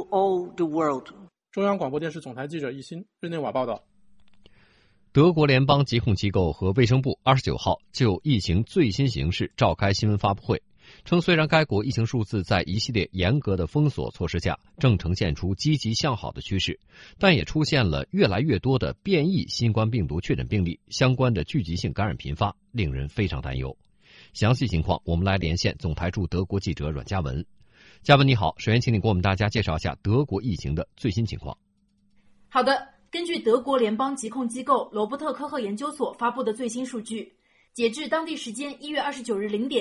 中央广播电视总台记者易鑫，日内瓦报道。 德国联邦疾控机构和卫生部二十九号就疫情最新形势召开新闻发布会，称虽然该国疫情数字在一系列严格的封锁措施下正呈现出积极向好的趋势，但也出现了越来越多的变异新冠病毒确诊病例，相关的聚集性感染频发，令人非常担忧。详细情况我们来连线总台驻德国记者阮嘉文。嘉文你好，首先请你给我们大家介绍一下德国疫情的最新情况。 好的，根据德国联邦疾控机构罗伯特科赫研究所发布的最新数据，截至当地时间一月二十九日零点，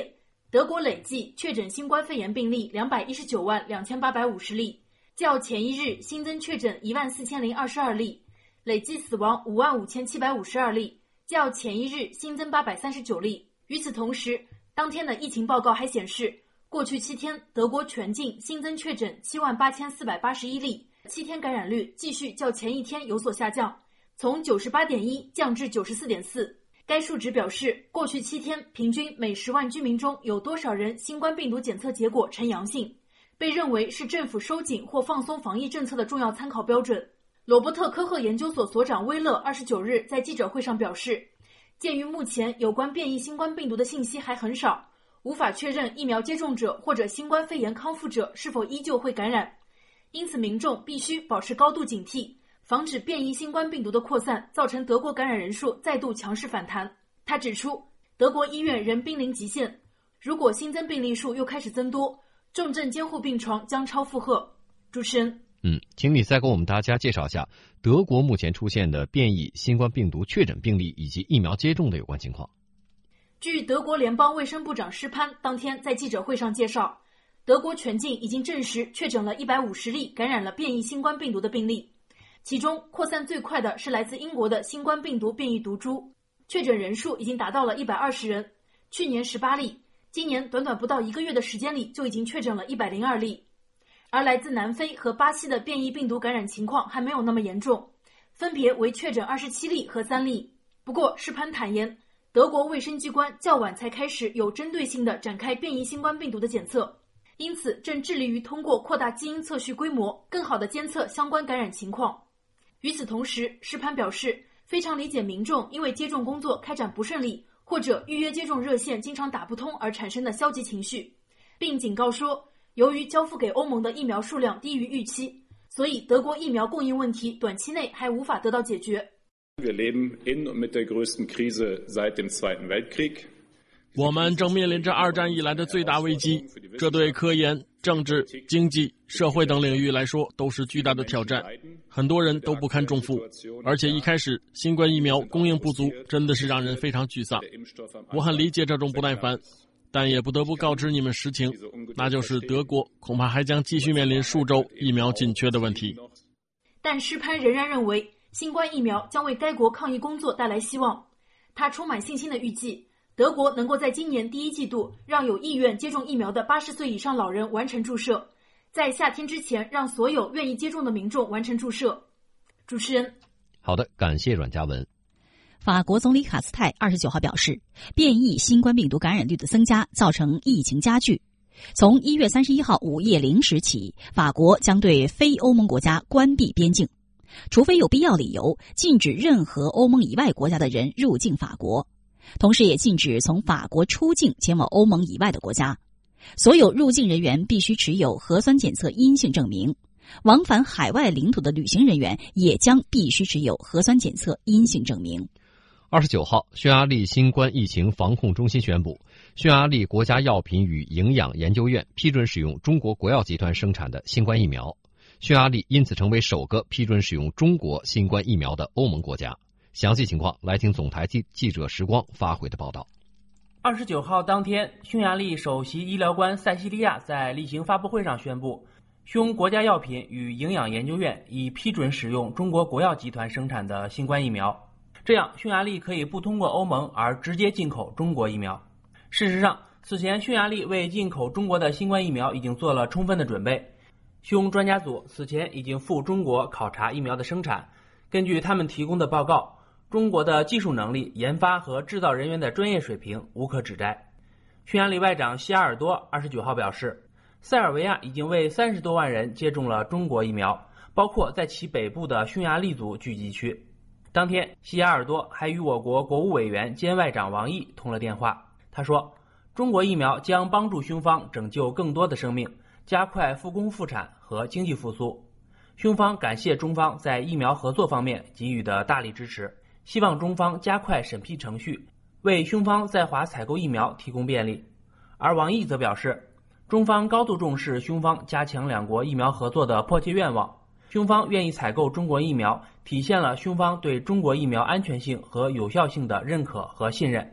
德国累计确诊新冠肺炎病例两百一十九万两千八百五十例，较前一日新增确诊一万四千零二十二例，累计死亡五万五千七百五十二例，较前一日新增八百三十九例。与此同时，当天的疫情报告还显示，过去七天德国全境新增确诊七万八千四百八十一例，七天感染率继续较前一天有所下降，从 九十八点一 降至 九十四点四。该数值表示，过去七天平均每十万居民中有多少人新冠病毒检测结果呈阳性，被认为是政府收紧或放松防疫政策的重要参考标准。罗伯特科赫研究所所长威勒二十九日在记者会上表示，鉴于目前有关变异新冠病毒的信息还很少，无法确认疫苗接种者或者新冠肺炎康复者是否依旧会感染，因此民众必须保持高度警惕，防止变异新冠病毒的扩散，造成德国感染人数再度强势反弹。他指出，德国医院仍濒临极限，如果新增病例数又开始增多，重症监护病床将超负荷。主持人， 嗯，请你再给我们大家介绍一下德国目前出现的变异新冠病毒确诊病例以及疫苗接种的有关情况。 据德国联邦卫生部长施潘当天在记者会上介绍，德国全境已经证实确诊了一百五十例感染了变异新冠病毒的病例，其中扩散最快的是来自英国的新冠病毒变异毒株，确诊人数已经达到了一百二十人，去年十八例，今年短短不到一个月的时间里就已经确诊了一百零二例。而来自南非和巴西的变异病毒感染情况还没有那么严重，分别为确诊二十七例和三例。不过施潘坦言，德国卫生机关较晚才开始有针对性地展开变异新冠病毒的检测，因此正致力于通过扩大基因测序规模，更好地监测相关感染情况。与此同时，施潘表示非常理解民众因为接种工作开展不顺利或者预约接种热线经常打不通而产生的消极情绪，并警告说，由于交付给欧盟的疫苗数量低于预期，所以德国疫苗供应问题短期内还无法得到解决。 Wir leben in und mit der größten Krise seit dem Zweiten Weltkrieg. 我们正面临着二战以来的最大危机，这对科研、政治、经济、社会等领域来说都是巨大的挑战，很多人都不堪重负，而且一开始新冠疫苗供应不足真的是让人非常沮丧。我很理解这种不耐烦，但也不得不告知你们实情，那就是德国恐怕还将继续面临数周疫苗紧缺的问题。 但施潘仍然认为新冠疫苗将为该国抗疫工作带来希望，他充满信心地预计德国能够在今年第一季度让有意愿接种疫苗的八十岁以上老人完成注射，在夏天之前让所有愿意接种的民众完成注射。主持人， 好的，感谢阮嘉文。 法国总理卡斯泰二十九号表示，变异新冠病毒感染率的增加造成疫情加剧。从一月三十一号午夜零时起，法国将对非欧盟国家关闭边境，除非有必要理由，禁止任何欧盟以外国家的人入境法国。同时也禁止从法国出境前往欧盟以外的国家，所有入境人员必须持有核酸检测阴性证明，往返海外领土的旅行人员也将必须持有核酸检测阴性证明。 二十九号，匈牙利新冠疫情防控中心宣布，匈牙利国家药品与营养研究院批准使用中国国药集团生产的新冠疫苗，匈牙利因此成为首个批准使用中国新冠疫苗的欧盟国家。详细情况来听总台记记者时光发回的报道。 二十九号当天，匈牙利首席医疗官塞西利亚在例行发布会上宣布，匈国家药品与营养研究院已批准使用中国国药集团生产的新冠疫苗，这样匈牙利可以不通过欧盟而直接进口中国疫苗。事实上，此前匈牙利为进口中国的新冠疫苗已经做了充分的准备，匈专家组此前已经赴中国考察疫苗的生产，根据他们提供的报告，中国的技术能力、研发和制造人员的专业水平无可指摘。匈牙利外长西亚尔多二十九号表示，塞尔维亚已经为三十多万人接种了中国疫苗，包括在其北部的匈牙利族聚集区。当天，西亚尔多还与我国国务委员兼外长王毅通了电话。他说，中国疫苗将帮助匈方拯救更多的生命，加快复工复产和经济复苏。匈方感谢中方在疫苗合作方面给予的大力支持，希望中方加快审批程序，为匈方在华采购疫苗提供便利。而王毅则表示，中方高度重视匈方加强两国疫苗合作的迫切愿望，匈方愿意采购中国疫苗，体现了匈方对中国疫苗安全性和有效性的认可和信任，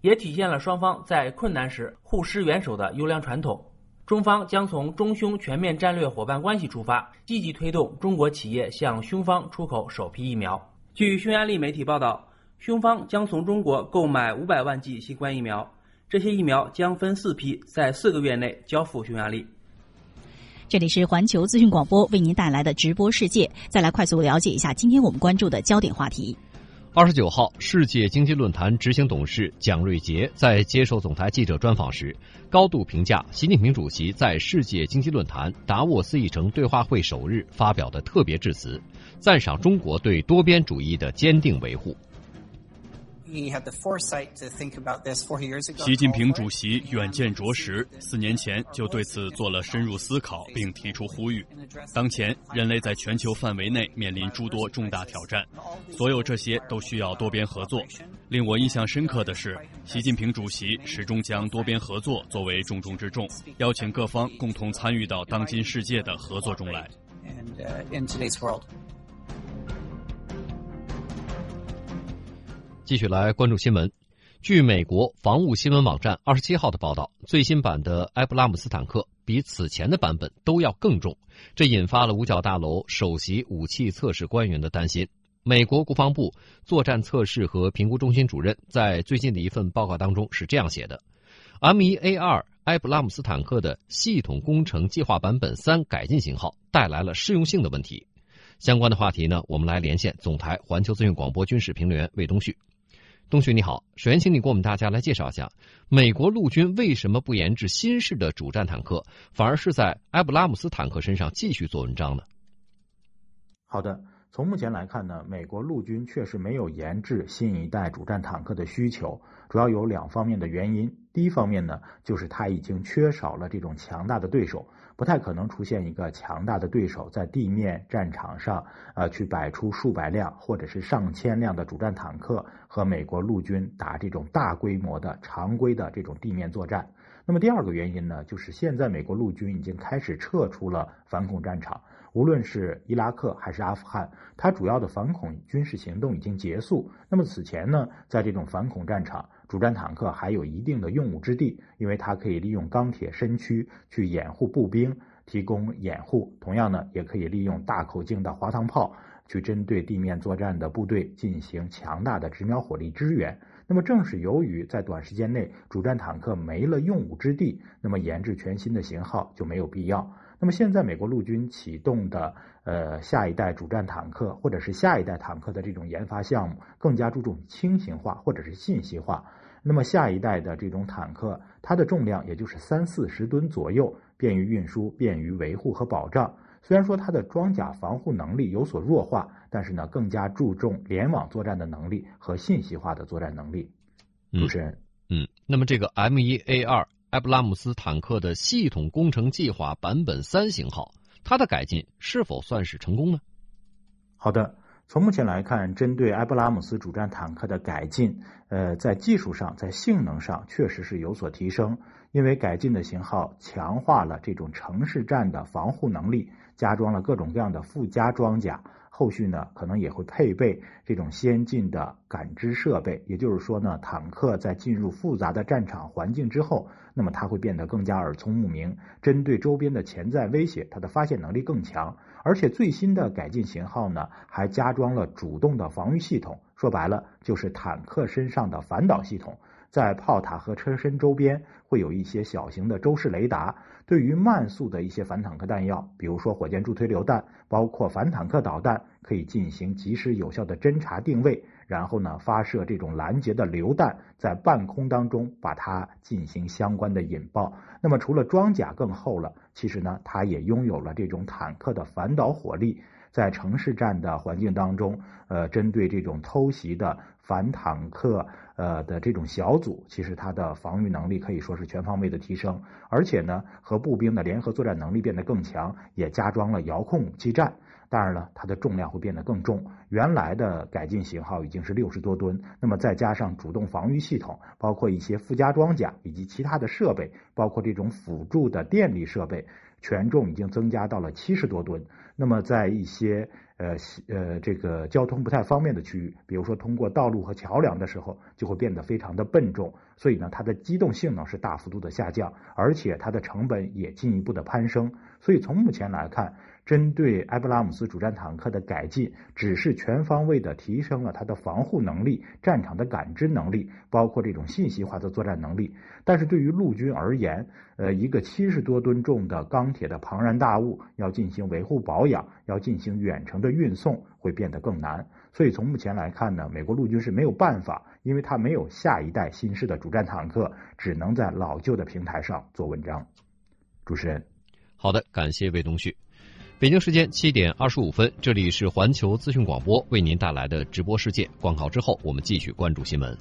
也体现了双方在困难时互施援手的优良传统。中方将从中匈全面战略伙伴关系出发，积极推动中国企业向匈方出口首批疫苗。据匈牙利媒体报道，匈方将从中国购买五百万剂新冠疫苗，这些疫苗将分四批，在四个月内交付匈牙利。 这里是环球资讯广播为您带来的直播世界，再来快速了解一下今天我们关注的焦点话题。 二十九号，世界经济论坛执行董事蒋瑞杰在接受总台记者专访时，高度评价习近平主席在世界经济论坛达沃斯议程对话会首日发表的特别致辞，赞赏中国对多边主义的坚定维护。 习近平主席远见卓识，四年前就对此做了深入思考，并提出呼吁。当前，人类在全球范围内面临诸多重大挑战，所有这些都需要多边合作。令我印象深刻的是，习近平主席始终将多边合作作为重中之重，邀请各方共同参与到当今世界的合作中来。 继续来关注新闻。据美国防务新闻网站二十七号的报道，最新版的埃布拉姆斯坦克比此前的版本都要更重，这引发了五角大楼首席武器测试官员的担心。美国国防部作战测试和评估中心主任在最近的一份报告当中是这样写的： M 一 A 二 埃布拉姆斯坦克的系统工程计划版本三改进型号带来了适用性的问题。相关的话题呢，我们来连线总台环球资讯广播军事评论员魏东旭。东旭你好，首先请你给我们大家来介绍一下，美国陆军为什么不研制新式的主战坦克，反而是在埃布拉姆斯坦克身上继续做文章呢？ 好的，从目前来看呢，美国陆军确实没有研制新一代主战坦克的需求，主要有两方面的原因。第一方面呢，就是它已经缺少了这种强大的对手，不太可能出现一个强大的对手在地面战场上呃，去摆出数百辆或者是上千辆的主战坦克和美国陆军打这种大规模的常规的这种地面作战。那么第二个原因呢，就是现在美国陆军已经开始撤出了反恐战场，无论是伊拉克还是阿富汗，它主要的反恐军事行动已经结束。那么此前呢，在这种反恐战场，主战坦克还有一定的用武之地，因为它可以利用钢铁身躯去掩护步兵，提供掩护。同样呢，也可以利用大口径的滑膛炮去针对地面作战的部队进行强大的直瞄火力支援。那么正是由于在短时间内主战坦克没了用武之地，那么研制全新的型号就没有必要。那么现在美国陆军启动的呃下一代主战坦克或者是下一代坦克的这种研发项目，更加注重轻型化或者是信息化。那么下一代的这种坦克，它的重量也就是三四十吨左右，便于运输，便于维护和保障。虽然说它的装甲防护能力有所弱化，但是呢，更加注重联网作战的能力和信息化的作战能力。主持人， 嗯，那么这个 M 一 A 二 埃布拉姆斯坦克的系统工程计划版本三型号，它的改进是否算是成功呢？ 好的。从目前来看，针对埃布拉姆斯主战坦克的改进，呃，在技术上，在性能上确实是有所提升，因为改进的型号强化了这种城市战的防护能力，加装了各种各样的附加装甲，后续呢可能也会配备这种先进的感知设备，也就是说呢，坦克在进入复杂的战场环境之后，那么它会变得更加耳聪目明，针对周边的潜在威胁，它的发现能力更强。而且最新的改进型号呢，还加装了主动的防御系统，说白了就是坦克身上的反导系统，在炮塔和车身周边会有一些小型的周视雷达，对于慢速的一些反坦克弹药，比如说火箭助推榴弹，包括反坦克导弹，可以进行及时有效的侦察定位，然后呢发射这种拦截的榴弹，在半空当中把它进行相关的引爆。那么除了装甲更厚了，其实呢它也拥有了这种坦克的反导火力，在城市战的环境当中，呃，针对这种偷袭的反坦克呃的这种小组，其实它的防御能力可以说是全方位的提升，而且呢和步兵的联合作战能力变得更强，也加装了遥控武器站。当然了，它的重量会变得更重，原来的改进型号已经是六十多吨，那么再加上主动防御系统，包括一些附加装甲以及其他的设备，包括这种辅助的电力设备，权重已经增加到了七十多吨。那么在一些呃呃这个交通不太方便的区域，比如说通过道路和桥梁的时候，就会变得非常的笨重，所以呢，它的机动性能是大幅度的下降，而且它的成本也进一步的攀升。所以从目前来看，针对埃布拉姆斯主战坦克的改进，只是全方位的提升了它的防护能力、战场的感知能力，包括这种信息化的作战能力。但是对于陆军而言，呃，一个七十多吨重的钢铁的庞然大物，要进行维护保养，要进行远程的运送，会变得更难。所以从目前来看呢，美国陆军是没有办法，因为它没有下一代新式的主战坦克，只能在老旧的平台上做文章。主持人， 好的，感谢魏东旭。北京时间七点二十五分，这里是环球资讯广播为您带来的直播世界。广告之后，我们继续关注新闻。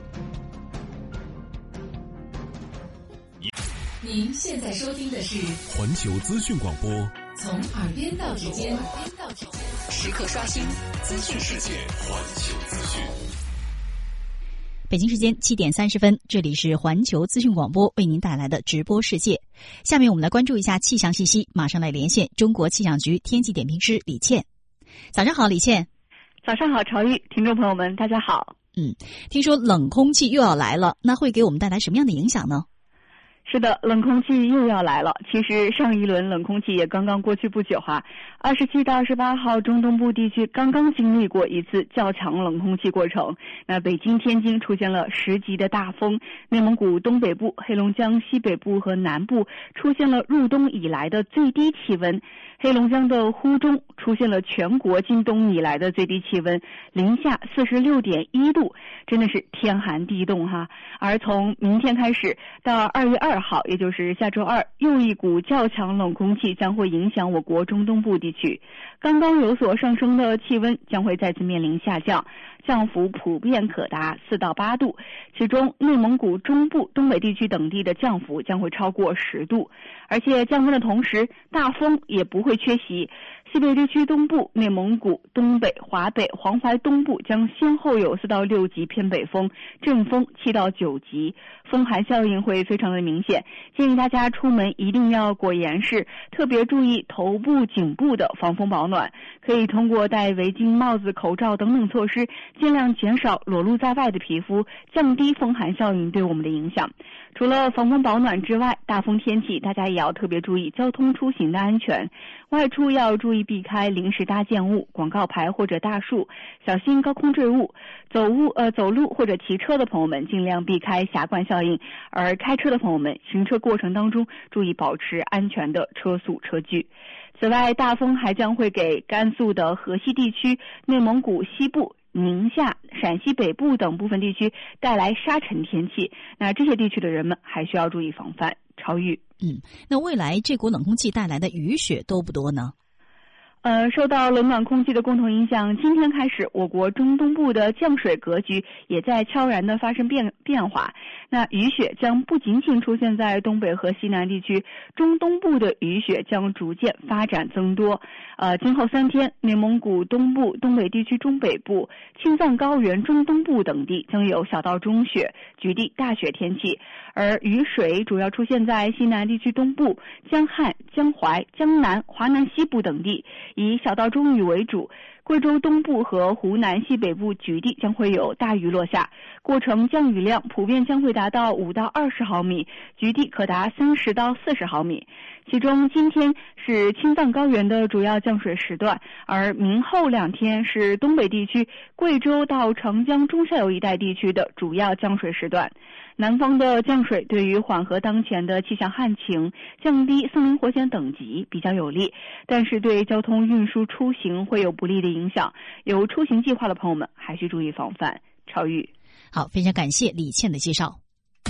您现在收听的是环球资讯广播， 从耳边到指尖，时刻刷新资讯世界。 环球资讯。 北京时间七点三十分，这里是环球资讯广播为您带来的直播世界。下面我们来关注一下气象信息，马上来连线中国气象局天气点评师李倩。早上好，李倩。 早上好，朝玉，听众朋友们，大家好。 嗯，听说冷空气又要来了，那会给我们带来什么样的影响呢？ 是的，冷空气又要来了。其实上一轮冷空气也刚刚过去不久哈，二十七到二十八号中东部地区刚刚经历过一次较强冷空气过程。那北京、天津出现了十级的大风，内蒙古东北部、黑龙江西北部和南部出现了入冬以来的最低气温，黑龙江的呼中出现了全国今冬以来的最低气温，零下四十六点一度，真的是天寒地冻哈。而从明天开始到二月二号，也就是下周二，又一股较强冷空气将会影响我国中东部地区。刚刚有所上升的气温将会再次面临下降，降幅普遍可达四到八度，其中内蒙古中部、东北地区等地的降幅将会超过十度。而且降温的同时，大风也不会缺席。西北地区东部、内蒙古、东北、华北、黄淮东部将先后有四到六级偏北风，阵风七到九级，风寒效应会非常的明显。建议大家出门一定要裹严实，特别注意头部、颈部的防风保暖。可以通过戴围巾、帽子、口罩等等措施，尽量减少裸露在外的皮肤，降低风寒效应对我们的影响。除了防风保暖之外，大风天气大家也要特别注意交通出行的安全，外出要注意避开临时搭建物、广告牌或者大树，小心高空坠物。走路呃走路或者骑车的朋友们尽量避开霞冠效应，而开车的朋友们行车过程当中注意保持安全的车速车距。此外，大风还将会给甘肃的河西地区、内蒙古西部、宁夏、陕西北部等部分地区带来沙尘天气，那这些地区的人们还需要注意防范。超预， 嗯，那未来这股冷空气带来的雨雪多不多呢？ 呃，受到冷暖空气的共同影响，今天开始，我国中东部的降水格局也在悄然的发生变变化。那雨雪将不仅仅出现在东北和西南地区，中东部的雨雪将逐渐发展增多。呃，今后三天，内蒙古东部、东北地区中北部、青藏高原中东部等地将有小到中雪，局地大雪天气。而雨水主要出现在西南地区东部、江汉、江淮、江南、华南西部等地，以小到中雨为主。贵州东部和湖南西北部局地将会有大雨落下，过程降雨量普遍将会达到五到二十毫米，局地可达三十到四十毫米。其中今天是青藏高原的主要降水时段，而明后两天是东北地区、贵州到长江中下游一带地区的主要降水时段。南方的降水对于缓和当前的气象旱情、降低森林火险等级比较有利，但是对交通运输出行会有不利的影响，有出行计划的朋友们还需注意防范。超预， 好，非常感谢李倩的介绍。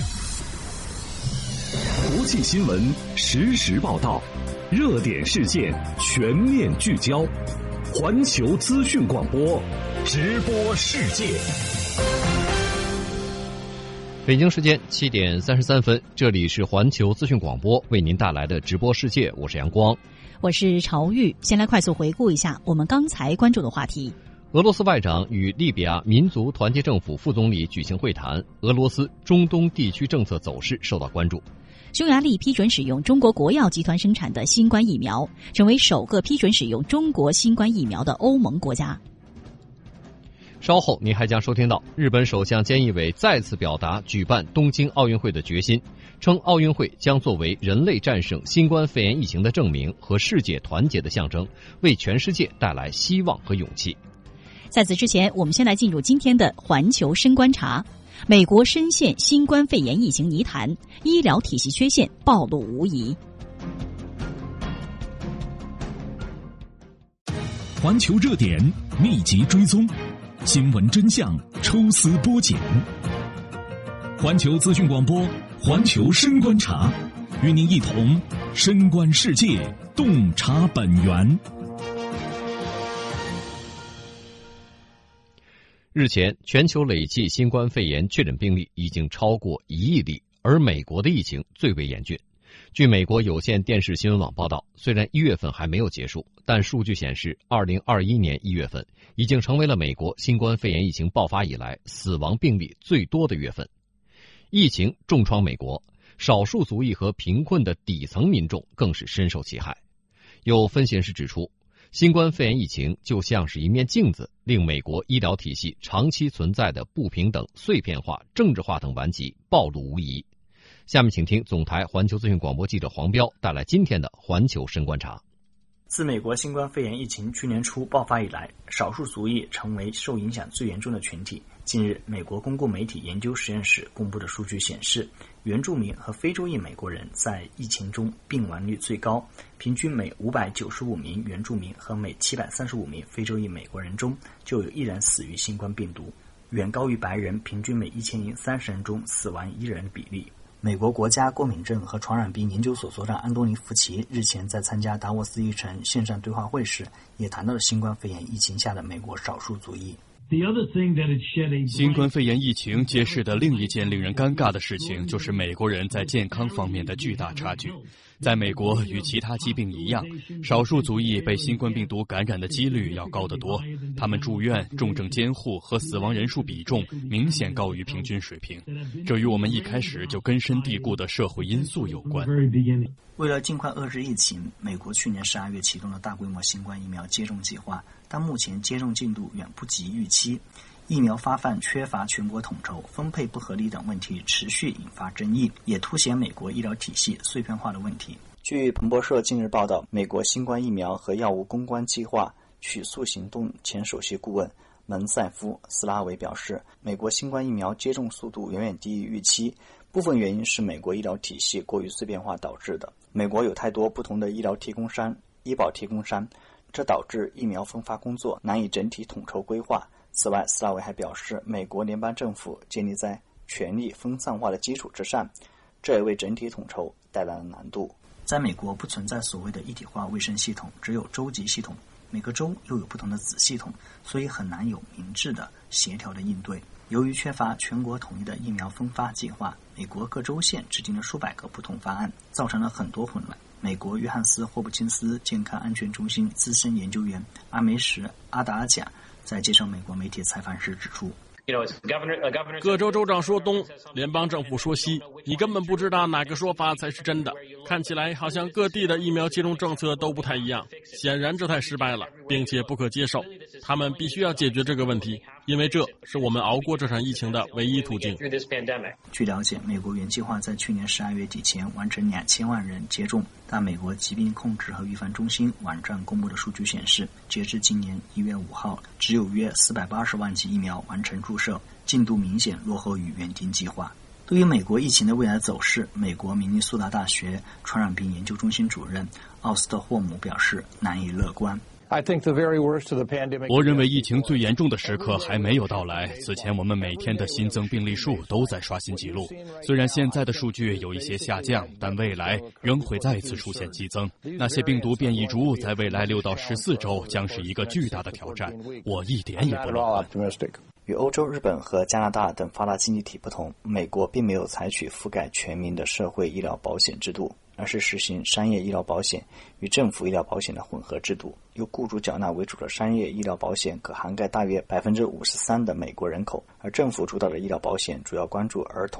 国际新闻实时报道，热点事件全面聚焦，环球资讯广播，直播世界。 北京时间七点三十三分，这里是环球资讯广播为您带来的直播世界，我是阳光， 我是朝玉。先来快速回顾一下我们刚才关注的话题。 俄罗斯外长与利比亚民族团结政府副总理举行会谈，俄罗斯中东地区政策走势受到关注。 匈牙利批准使用中国国药集团生产的新冠疫苗，成为首个批准使用中国新冠疫苗的欧盟国家。 稍后您还将收听到日本首相菅义伟再次表达举办东京奥运会的决心，称奥运会将作为人类战胜新冠肺炎疫情的证明和世界团结的象征，为全世界带来希望和勇气。 在此之前，我们先来进入今天的环球深观察。美国深陷新冠肺炎疫情泥潭，医疗体系缺陷暴露无遗。 环球热点密集追踪，新闻真相抽丝剥茧。环球资讯广播，环球深观察，与您一同深观世界，洞察本源。 日前，全球累计新冠肺炎确诊病例已经超过一亿例，而美国的疫情最为严峻。据美国有线电视新闻网报道，虽然一月份还没有结束，但数据显示，二零二一年一月份已经成为了美国新冠肺炎疫情爆发以来死亡病例最多的月份。疫情重创美国，少数族裔和贫困的底层民众更是深受其害。有分析人士指出，新冠肺炎疫情就像是一面镜子，令美国医疗体系长期存在的不平等、碎片化、政治化等顽疾暴露无遗。下面请听总台环球资讯广播记者黄彪带来今天的环球深观察。 自美国新冠肺炎疫情去年初爆发以来，少数族裔成为受影响最严重的群体。近日，美国公共媒体研究实验室公布的数据显示，原住民和非洲裔美国人在疫情中病亡率最高，平均每五百九十五名原住民和每七百三十五名非洲裔美国人中就有一人死于新冠病毒，远高于白人平均每一千零三十人中死亡一人的比例。美国国家过敏症和传染病研究所所长安东尼·福奇日前在参加达沃斯议程线上对话会时，也谈到了新冠肺炎疫情下的美国少数族裔。 新冠肺炎疫情揭示的另一件令人尴尬的事情，就是美国人在健康方面的巨大差距。在美国，与其他疾病一样，少数族裔被新冠病毒感染的几率要高得多，他们住院、重症监护和死亡人数比重明显高于平均水平。这与我们一开始就根深蒂固的社会因素有关。 为了尽快遏制疫情，美国去年十二月启动了大规模新冠疫苗接种计划，但目前接种进度远不及预期。疫苗发放缺乏全国统筹、分配不合理等问题持续引发争议，也凸显美国医疗体系碎片化的问题。据彭博社近日报道，美国新冠疫苗和药物公关计划取速行动前首席顾问门塞夫·斯拉维表示，美国新冠疫苗接种速度远远低于预期，部分原因是美国医疗体系过于碎片化导致的。美国有太多不同的医疗提供商、医保提供商，这导致疫苗分发工作难以整体统筹规划。此外，斯拉维还表示，美国联邦政府建立在权力分散化的基础之上，这也为整体统筹带来了难度。在美国不存在所谓的一体化卫生系统，只有州级系统，每个州又有不同的子系统，所以很难有明智的协调的应对。由于缺乏全国统一的疫苗分发计划，美国各州县制定了数百个不同方案，造成了很多混乱。美国约翰斯·霍普金斯健康安全中心资深研究员阿梅什·阿达贾在接受美国媒体采访时指出， 各州州长说东，联邦政府说西，你根本不知道哪个说法才是真的。看起来好像各地的疫苗接种政策都不太一样，显然这太失败了，并且不可接受。他们必须要解决这个问题，因为这是我们熬过这场疫情的唯一途径。 据了解，美国原计划在去年十二月底前完成两千万人接种，但美国疾病控制和预防中心网站公布的数据显示，截至今年一月五号，只有约四百八十万剂疫苗完成注射，进度明显落后于原定计划。对于美国疫情的未来走势，美国明尼苏达大学传染病研究中心主任奥斯特霍姆表示难以乐观。 我认为疫情最严重的时刻还没有到来。此前我们每天的新增病例数都在刷新纪录，虽然现在的数据有一些下降，但未来仍会再次出现激增。那些病毒变异株在未来六到十四周将是一个巨大的挑战，我一点也不乐观。 与欧洲、日本和加拿大等发达经济体不同，美国并没有采取覆盖全民的社会医疗保险制度，而是实行商业医疗保险与政府医疗保险的混合制度。由雇主缴纳为主的商业医疗保险可涵盖大约 百分之五十三 的美国人口，而政府主导的医疗保险主要关注儿童、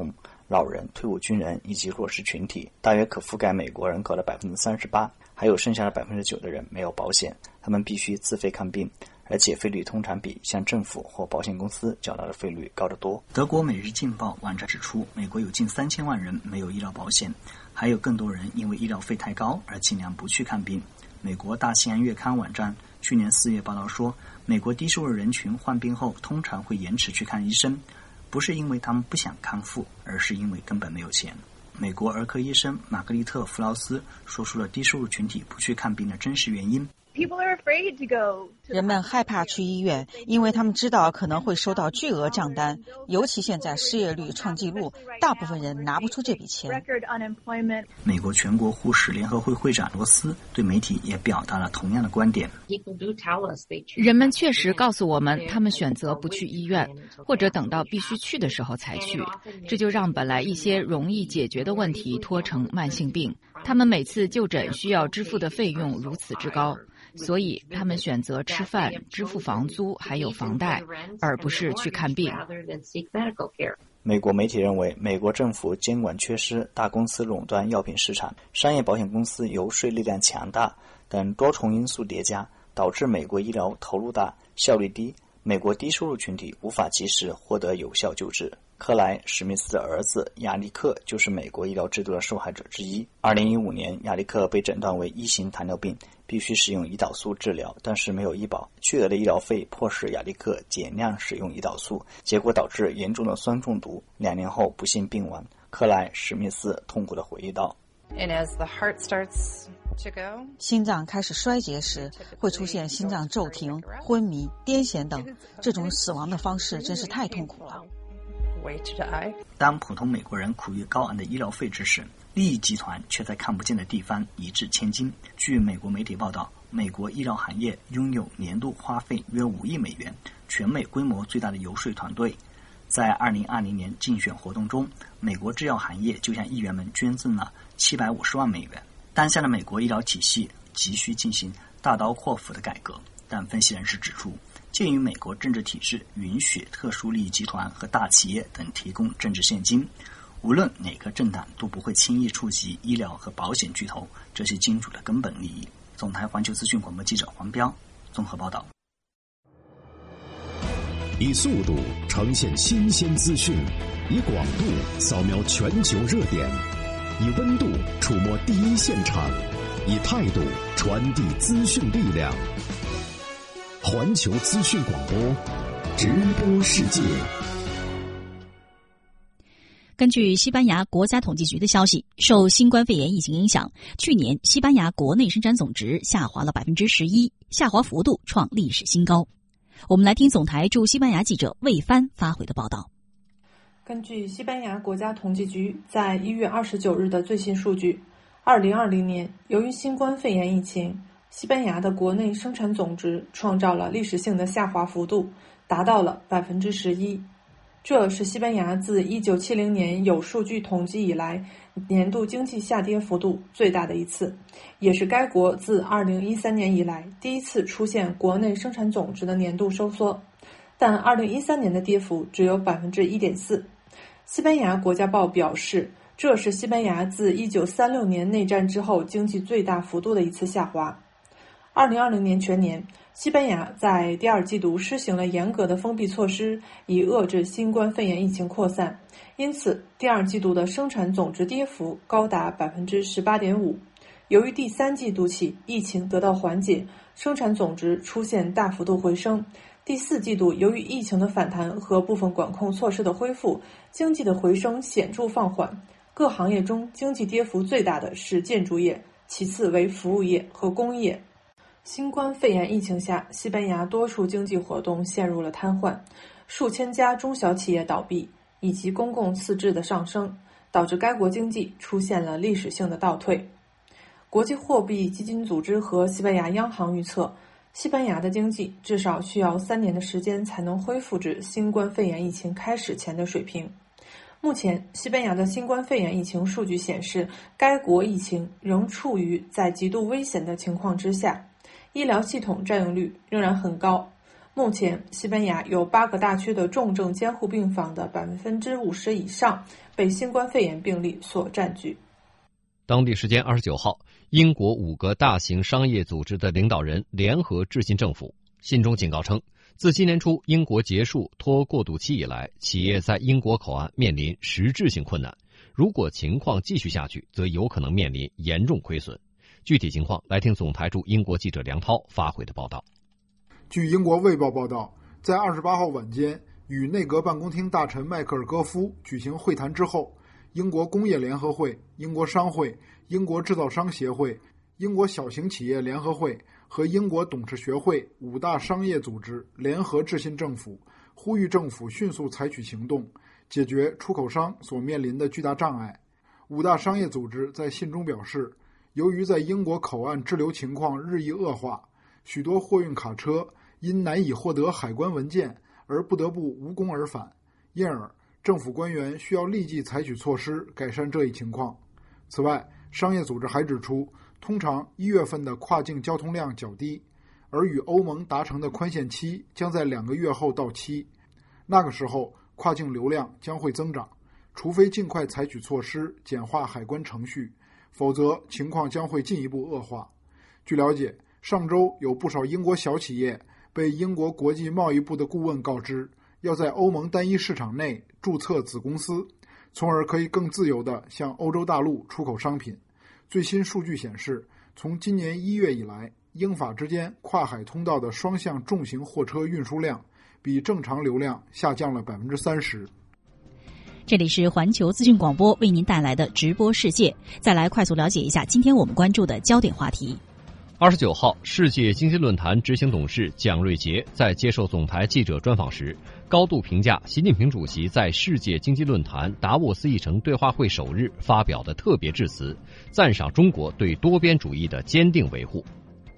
老人、退伍军人以及弱势群体，大约可覆盖美国人口的百分之三十八，还有剩下的百分之九的人没有保险，他们必须自费看病，而且费率通常比向政府或保险公司缴纳的费率高得多。德国《每日镜报》网站指出，美国有近三千万人没有医疗保险，还有更多人因为医疗费太高而尽量不去看病。美国《大西洋月刊》网站去年四月报道说，美国低收入人群患病后通常会延迟去看医生，不是因为他们不想康复，而是因为根本没有钱。美国儿科医生玛格丽特·弗劳斯说出了低收入群体不去看病的真实原因。 人们害怕去医院，因为他们知道可能会收到巨额账单，尤其现在失业率创纪录，大部分人拿不出这笔钱。 美国全国护士联合会会长罗斯对媒体也表达了同样的观点。 人们确实告诉我们，他们选择不去医院，或者等到必须去的时候才去，这就让本来一些容易解决的问题拖成慢性病。他们每次就诊需要支付的费用如此之高，所以他们选择吃饭、支付房租还有房贷，而不是去看病。 美国媒体认为，美国政府监管缺失，大公司垄断药品市场，商业保险公司游说力量强大等多重因素叠加，导致美国医疗投入大、效率低，美国低收入群体无法及时获得有效救治。克莱史密斯的儿子亚历克就是美国医疗制度的受害者之一。二零一五年，亚历克被诊断为一型糖尿病，必须使用胰岛素治疗，但是没有医保，巨额的医疗费迫使亚历克减量使用胰岛素，结果导致严重的酸中毒，两年后不幸病亡。克莱史密斯痛苦地回忆道， 心脏开始衰竭时，会出现心脏骤停、昏迷、癫痫等，这种死亡的方式真是太痛苦了。 当普通美国人苦于高昂的医疗费之时，利益集团却在看不见的地方一掷千金。据美国媒体报道，美国医疗行业拥有年度花费约五亿美元、全美规模最大的游说团队。在二零二零年竞选活动中，美国制药行业就向议员们捐赠了七百五十万美元。当下的美国医疗体系急需进行大刀阔斧的改革，但分析人士指出，鉴于美国政治体制允许特殊利益集团和大企业等提供政治现金，无论哪个政党都不会轻易触及医疗和保险巨头这些金主的根本利益。总台环球资讯广播记者黄彪综合报道。 以速度呈现新鲜资讯，以广度扫描全球热点，以温度触摸第一现场，以态度传递资讯力量。环球资讯广播，直播世界。 根据西班牙国家统计局的消息，受新冠肺炎疫情影响，去年西班牙国内生产总值下滑了百分之十一，下滑幅度创历史新高。我们来听总台驻西班牙记者魏帆发回的报道。 根据西班牙国家统计局在一月二十九日的最新数据，二零二零年由于新冠肺炎疫情，西班牙的国内生产总值创造了历史性的下滑幅度，达到了百分之十一。这是西班牙自一九七零年有数据统计以来年度经济下跌幅度最大的一次，也是该国自二零一三年以来第一次出现国内生产总值的年度收缩。但二零一三年的跌幅只有百分之一点四。西班牙国家报表示，这是西班牙自一九三六年内战之后经济最大幅度的一次下滑。二零二零年全年，西班牙在第二季度施行了严格的封闭措施，以遏制新冠肺炎疫情扩散，因此第二季度的生产总值跌幅高达百分之十八点五。由于第三季度起疫情得到缓解，生产总值出现大幅度回升。第四季度由于疫情的反弹和部分管控措施的恢复，经济的回升显著放缓。各行业中经济跌幅最大的是建筑业，其次为服务业和工业。新冠肺炎疫情下，西班牙多处经济活动陷入了瘫痪，数千家中小企业倒闭，以及公共赤字的上升，导致该国经济出现了历史性的倒退。国际货币基金组织和西班牙央行预测，西班牙的经济至少需要三年的时间才能恢复至新冠肺炎疫情开始前的水平。目前，西班牙的新冠肺炎疫情数据显示，该国疫情仍处于在极度危险的情况之下，医疗系统占用率仍然很高。 目前，西班牙有八个大区的重症监护病房的百分之五十以上被新冠肺炎病例所占据。 当地时间二十九号，英国五个大型商业组织的领导人联合致信政府，信中警告称，自今年初英国结束脱过渡期以来，企业在英国口岸面临实质性困难，如果情况继续下去，则有可能面临严重亏损。具体情况，来听总台驻英国记者梁涛发回的报道。 据英国卫报报道，在二十八号晚间与内阁办公厅大臣迈克尔·戈夫举行会谈之后，英国工业联合会、英国商会、英国制造商协会、英国小型企业联合会和英国董事学会五大商业组织联合致信政府，呼吁政府迅速采取行动，解决出口商所面临的巨大障碍。五大商业组织在信中表示，由于在英国口岸滞留情况日益恶化，许多货运卡车因难以获得海关文件而不得不无功而返，因而政府官员需要立即采取措施改善这一情况。此外，商业组织还指出，通常一月份的跨境交通量较低，而与欧盟达成的宽限期将在两个月后到期，那个时候跨境流量将会增长，除非尽快采取措施简化海关程序，否则情况将会进一步恶化。据了解，上周有不少英国小企业被英国国际贸易部的顾问告知，要在欧盟单一市场内注册子公司，从而可以更自由地向欧洲大陆出口商品。最新数据显示，从今年一月以来，英法之间跨海通道的双向重型货车运输量比正常流量下降了百分之三十。 这里是环球资讯广播为您带来的直播世界，再来快速了解一下今天我们关注的焦点话题。 二十九号，世界经济论坛执行董事蒋瑞杰在接受总台记者专访时，高度评价习近平主席在世界经济论坛达沃斯议程对话会首日发表的特别致辞，赞赏中国对多边主义的坚定维护。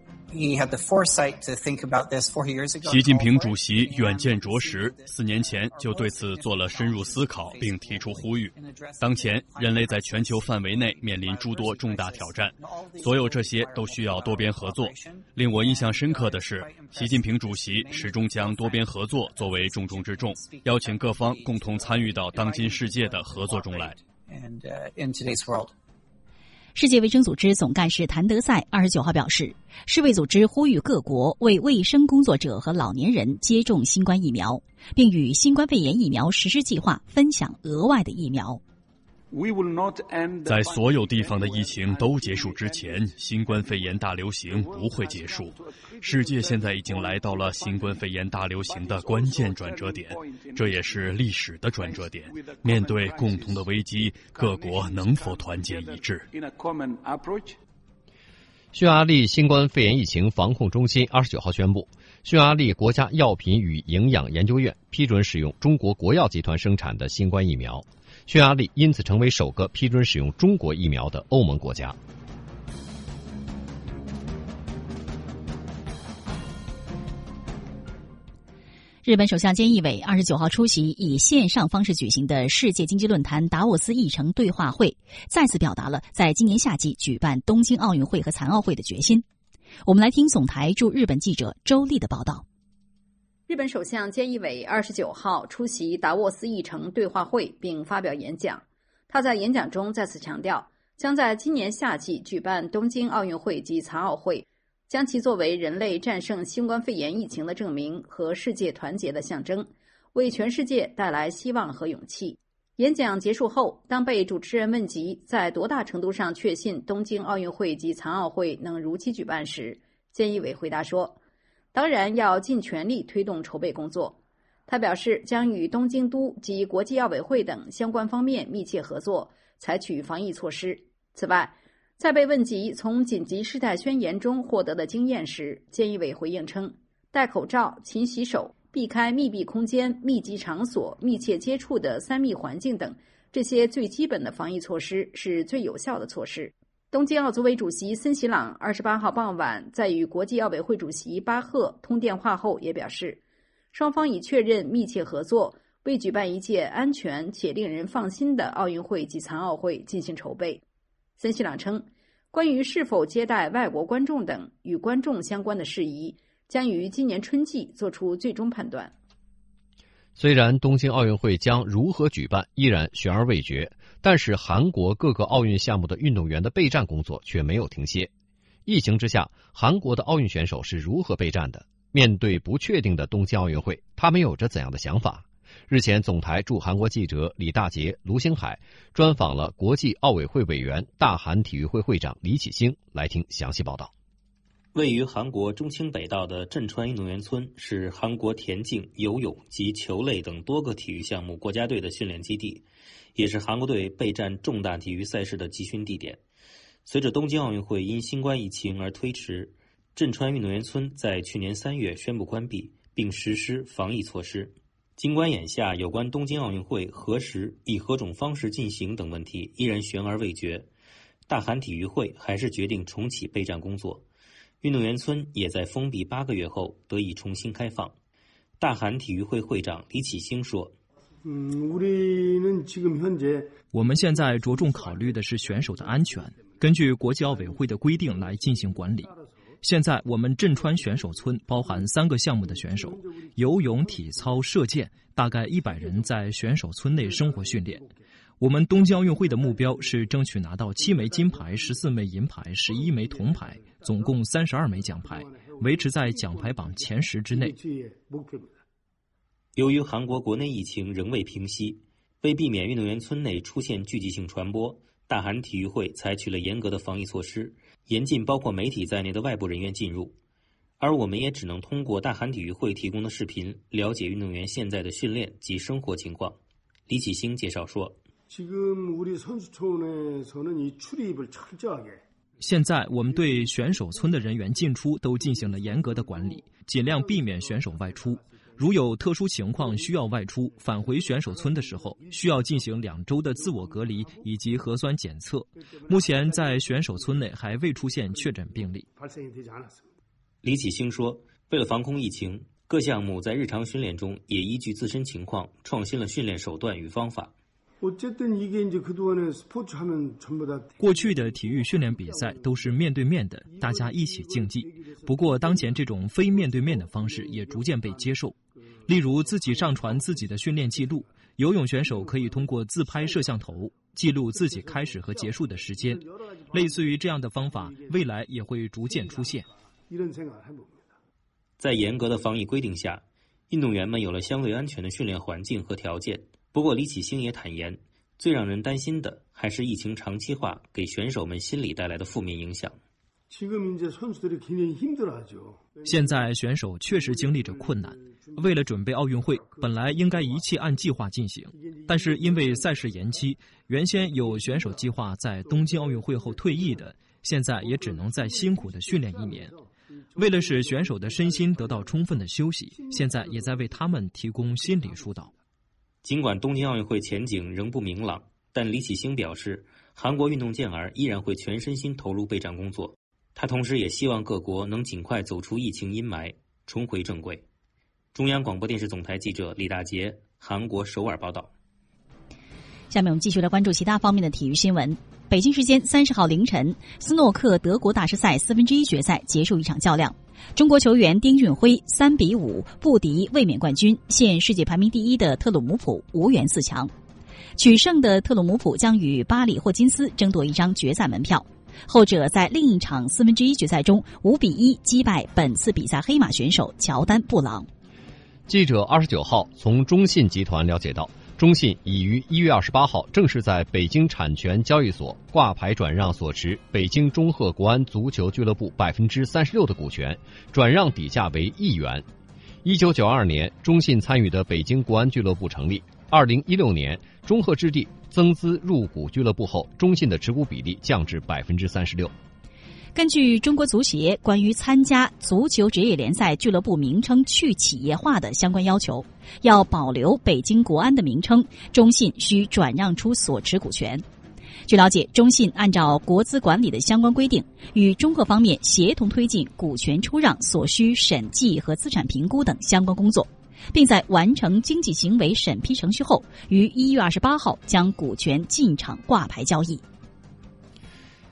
习近平主席远见卓识，四年前就对此做了深入思考，并提出呼吁。当前，人类在全球范围内面临诸多重大挑战，所有这些都需要多边合作。令我印象深刻的是，习近平主席始终将多边合作作为重中之重，邀请各方共同参与到当今世界的合作中来。 世界卫生组织总干事谭德赛二十九号表示，世卫组织呼吁各国为卫生工作者和老年人接种新冠疫苗，并与新冠肺炎疫苗实施计划分享额外的疫苗。 在所有地方的疫情都结束之前，新冠肺炎大流行不会结束。世界现在已经来到了新冠肺炎大流行的关键转折点，这也是历史的转折点。面对共同的危机，各国能否团结一致？ 匈牙利新冠肺炎疫情防控中心二十九号宣布，匈牙利国家药品与营养研究院批准使用中国国药集团生产的新冠疫苗。匈牙利因此成为首个批准使用中国疫苗的欧盟国家。 日本首相菅义伟二十九号出席以线上方式举行的世界经济论坛达沃斯议程对话会，再次表达了在今年夏季举办东京奥运会和残奥会的决心。我们来听总台驻日本记者周丽的报道。 日本首相菅义伟二十九号出席达沃斯议程对话会并发表演讲。他在演讲中再次强调，将在今年夏季举办东京奥运会及残奥会，将其作为人类战胜新冠肺炎疫情的证明和世界团结的象征，为全世界带来希望和勇气。演讲结束后，当被主持人问及在多大程度上确信东京奥运会及残奥会能如期举办时，菅义伟回答说，当然要尽全力推动筹备工作。他表示将与东京都及国际奥委会等相关方面密切合作，采取防疫措施。此外，在被问及从紧急事态宣言中获得的经验时，菅义伟回应称，戴口罩、勤洗手、避开密闭空间、密集场所、密切接触的三密环境等这些最基本的防疫措施是最有效的措施。东京奥组委主席森喜朗二十八号傍晚在与国际奥委会主席巴赫通电话后也表示，双方已确认密切合作，为举办一届安全且令人放心的奥运会及残奥会进行筹备。森喜朗称，关于是否接待外国观众等与观众相关的事宜， 将于今年春季作出最终判断。 虽然东京奥运会将如何举办依然悬而未决，但是韩国各个奥运项目的运动员的备战工作却没有停歇。疫情之下，韩国的奥运选手是如何备战的？面对不确定的东京奥运会，他们有着怎样的想法？日前，总台驻韩国记者李大杰、卢星海专访了国际奥委会委员、大韩体育会会长李启兴，来听详细报道。 位于韩国中清北道的振川运动员村是韩国田径、游泳及球类等多个体育项目国家队的训练基地，也是韩国队备战重大体育赛事的集训地点。随着东京奥运会因新冠疫情而推迟，振川运动员村在去年三月宣布关闭，并实施防疫措施。尽管眼下有关东京奥运会何时、以何种方式进行等问题依然悬而未决，大韩体育会还是决定重启备战工作。运动员村也在封闭八个月后得以重新开放。大韩体育会会长李启兴说： 我们现在着重考虑的是选手的安全，根据国际奥委会的规定来进行管理。现在我们振川选手村包含三个项目的选手，游泳、体操、射箭，大概一百人在选手村内生活训练。我们东京奥运会的目标是争取拿到七枚金牌、十四枚银牌、十一枚铜牌，总共三十二枚奖牌，维持在奖牌榜前十之内。 由于韩国国内疫情仍未平息，为避免运动员村内出现聚集性传播，大韩体育会采取了严格的防疫措施，严禁包括媒体在内的外部人员进入。而我们也只能通过大韩体育会提供的视频了解运动员现在的训练及生活情况。李启兴介绍说， 现在我们对选手村的人员进出都进行了严格的管理，尽量避免选手外出。如有特殊情况需要外出，返回选手村的时候，需要进行两周的自我隔离以及核酸检测。目前在选手村内还未出现确诊病例。 李启兴说，为了防控疫情，各项目在日常训练中也依据自身情况创新了训练手段与方法。 过去的体育训练比赛都是面对面的，大家一起竞技。不过当前这种非面对面的方式也逐渐被接受。例如自己上传自己的训练记录，游泳选手可以通过自拍摄像头记录自己开始和结束的时间。类似于这样的方法，未来也会逐渐出现。 在严格的防疫规定下，运动员们有了相对安全的训练环境和条件。不过李启兴也坦言，最让人担心的还是疫情长期化给选手们心理带来的负面影响。 现在选手确实经历着困难，为了准备奥运会，本来应该一切按计划进行，但是因为赛事延期，原先有选手计划在东京奥运会后退役的，现在也只能再辛苦地训练一年。为了使选手的身心得到充分的休息，现在也在为他们提供心理疏导。 尽管东京奥运会前景仍不明朗，但李启兴表示，韩国运动健儿依然会全身心投入备战工作。他同时也希望各国能尽快走出疫情阴霾，重回正轨。中央广播电视总台记者李大杰，韩国首尔报道。 下面我们继续来关注其他方面的体育新闻。北京时间三十号凌晨，斯诺克德国大师赛四分之一决赛结束一场较量，中国球员丁俊晖三比五不敌卫冕冠军、现世界排名第一的特鲁姆普，无缘四强。取胜的特鲁姆普将与巴里霍金斯争夺一张决赛门票。后者在另一场四分之一决赛中五比一击败本次比赛黑马选手乔丹·布朗。 记者二十九号从中信集团了解到，中信已于一月二十八号正式在北京产权交易所挂牌转让所持北京中赫国安足球俱乐部百分之三十六的股权，转让底价为一元。一九九二年，中信参与的北京国安俱乐部成立。二零一六年，中赫置地增资入股俱乐部后，中信的持股比例降至百分之三十六。 根据中国足协关于参加足球职业联赛俱乐部名称去企业化的相关要求，要保留北京国安的名称，中信需转让出所持股权。据了解，中信按照国资管理的相关规定，与中赫方面协同推进股权出让所需审计和资产评估等相关工作，并在完成经济行为审批程序后，于一月二十八号将股权进场挂牌交易。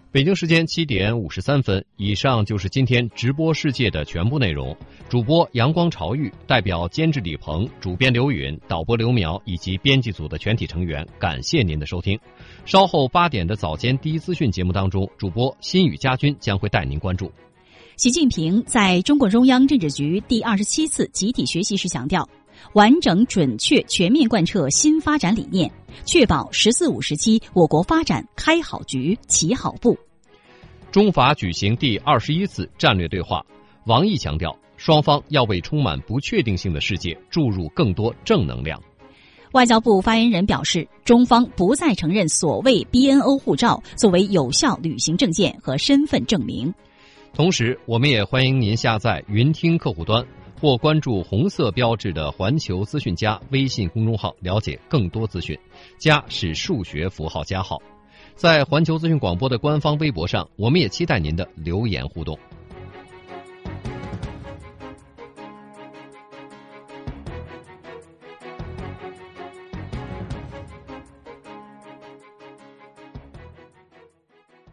北京时间七点五十三分，以上就是今天直播世界的全部内容。主播阳光潮玉代表监制李鹏、主编刘允、导播刘苗以及编辑组的全体成员，感谢您的收听。稍后八点的早间第一资讯节目当中，主播新宇家军将会带您关注。 习近平在中共中央政治局第二十七次集体学习时强调，完整、准确、全面贯彻新发展理念，确保“十四五”时期我国发展开好局、起好步。 中法举行第二十一次战略对话，王毅强调，双方要为充满不确定性的世界注入更多正能量。 外交部发言人表示，中方不再承认所谓 B N O 护照作为有效旅行证件和身份证明。 同时，我们也欢迎您下载云听客户端或关注红色标志的环球资讯加微信公众号，了解更多资讯。加是数学符号加号。在环球资讯广播的官方微博上，我们也期待您的留言互动。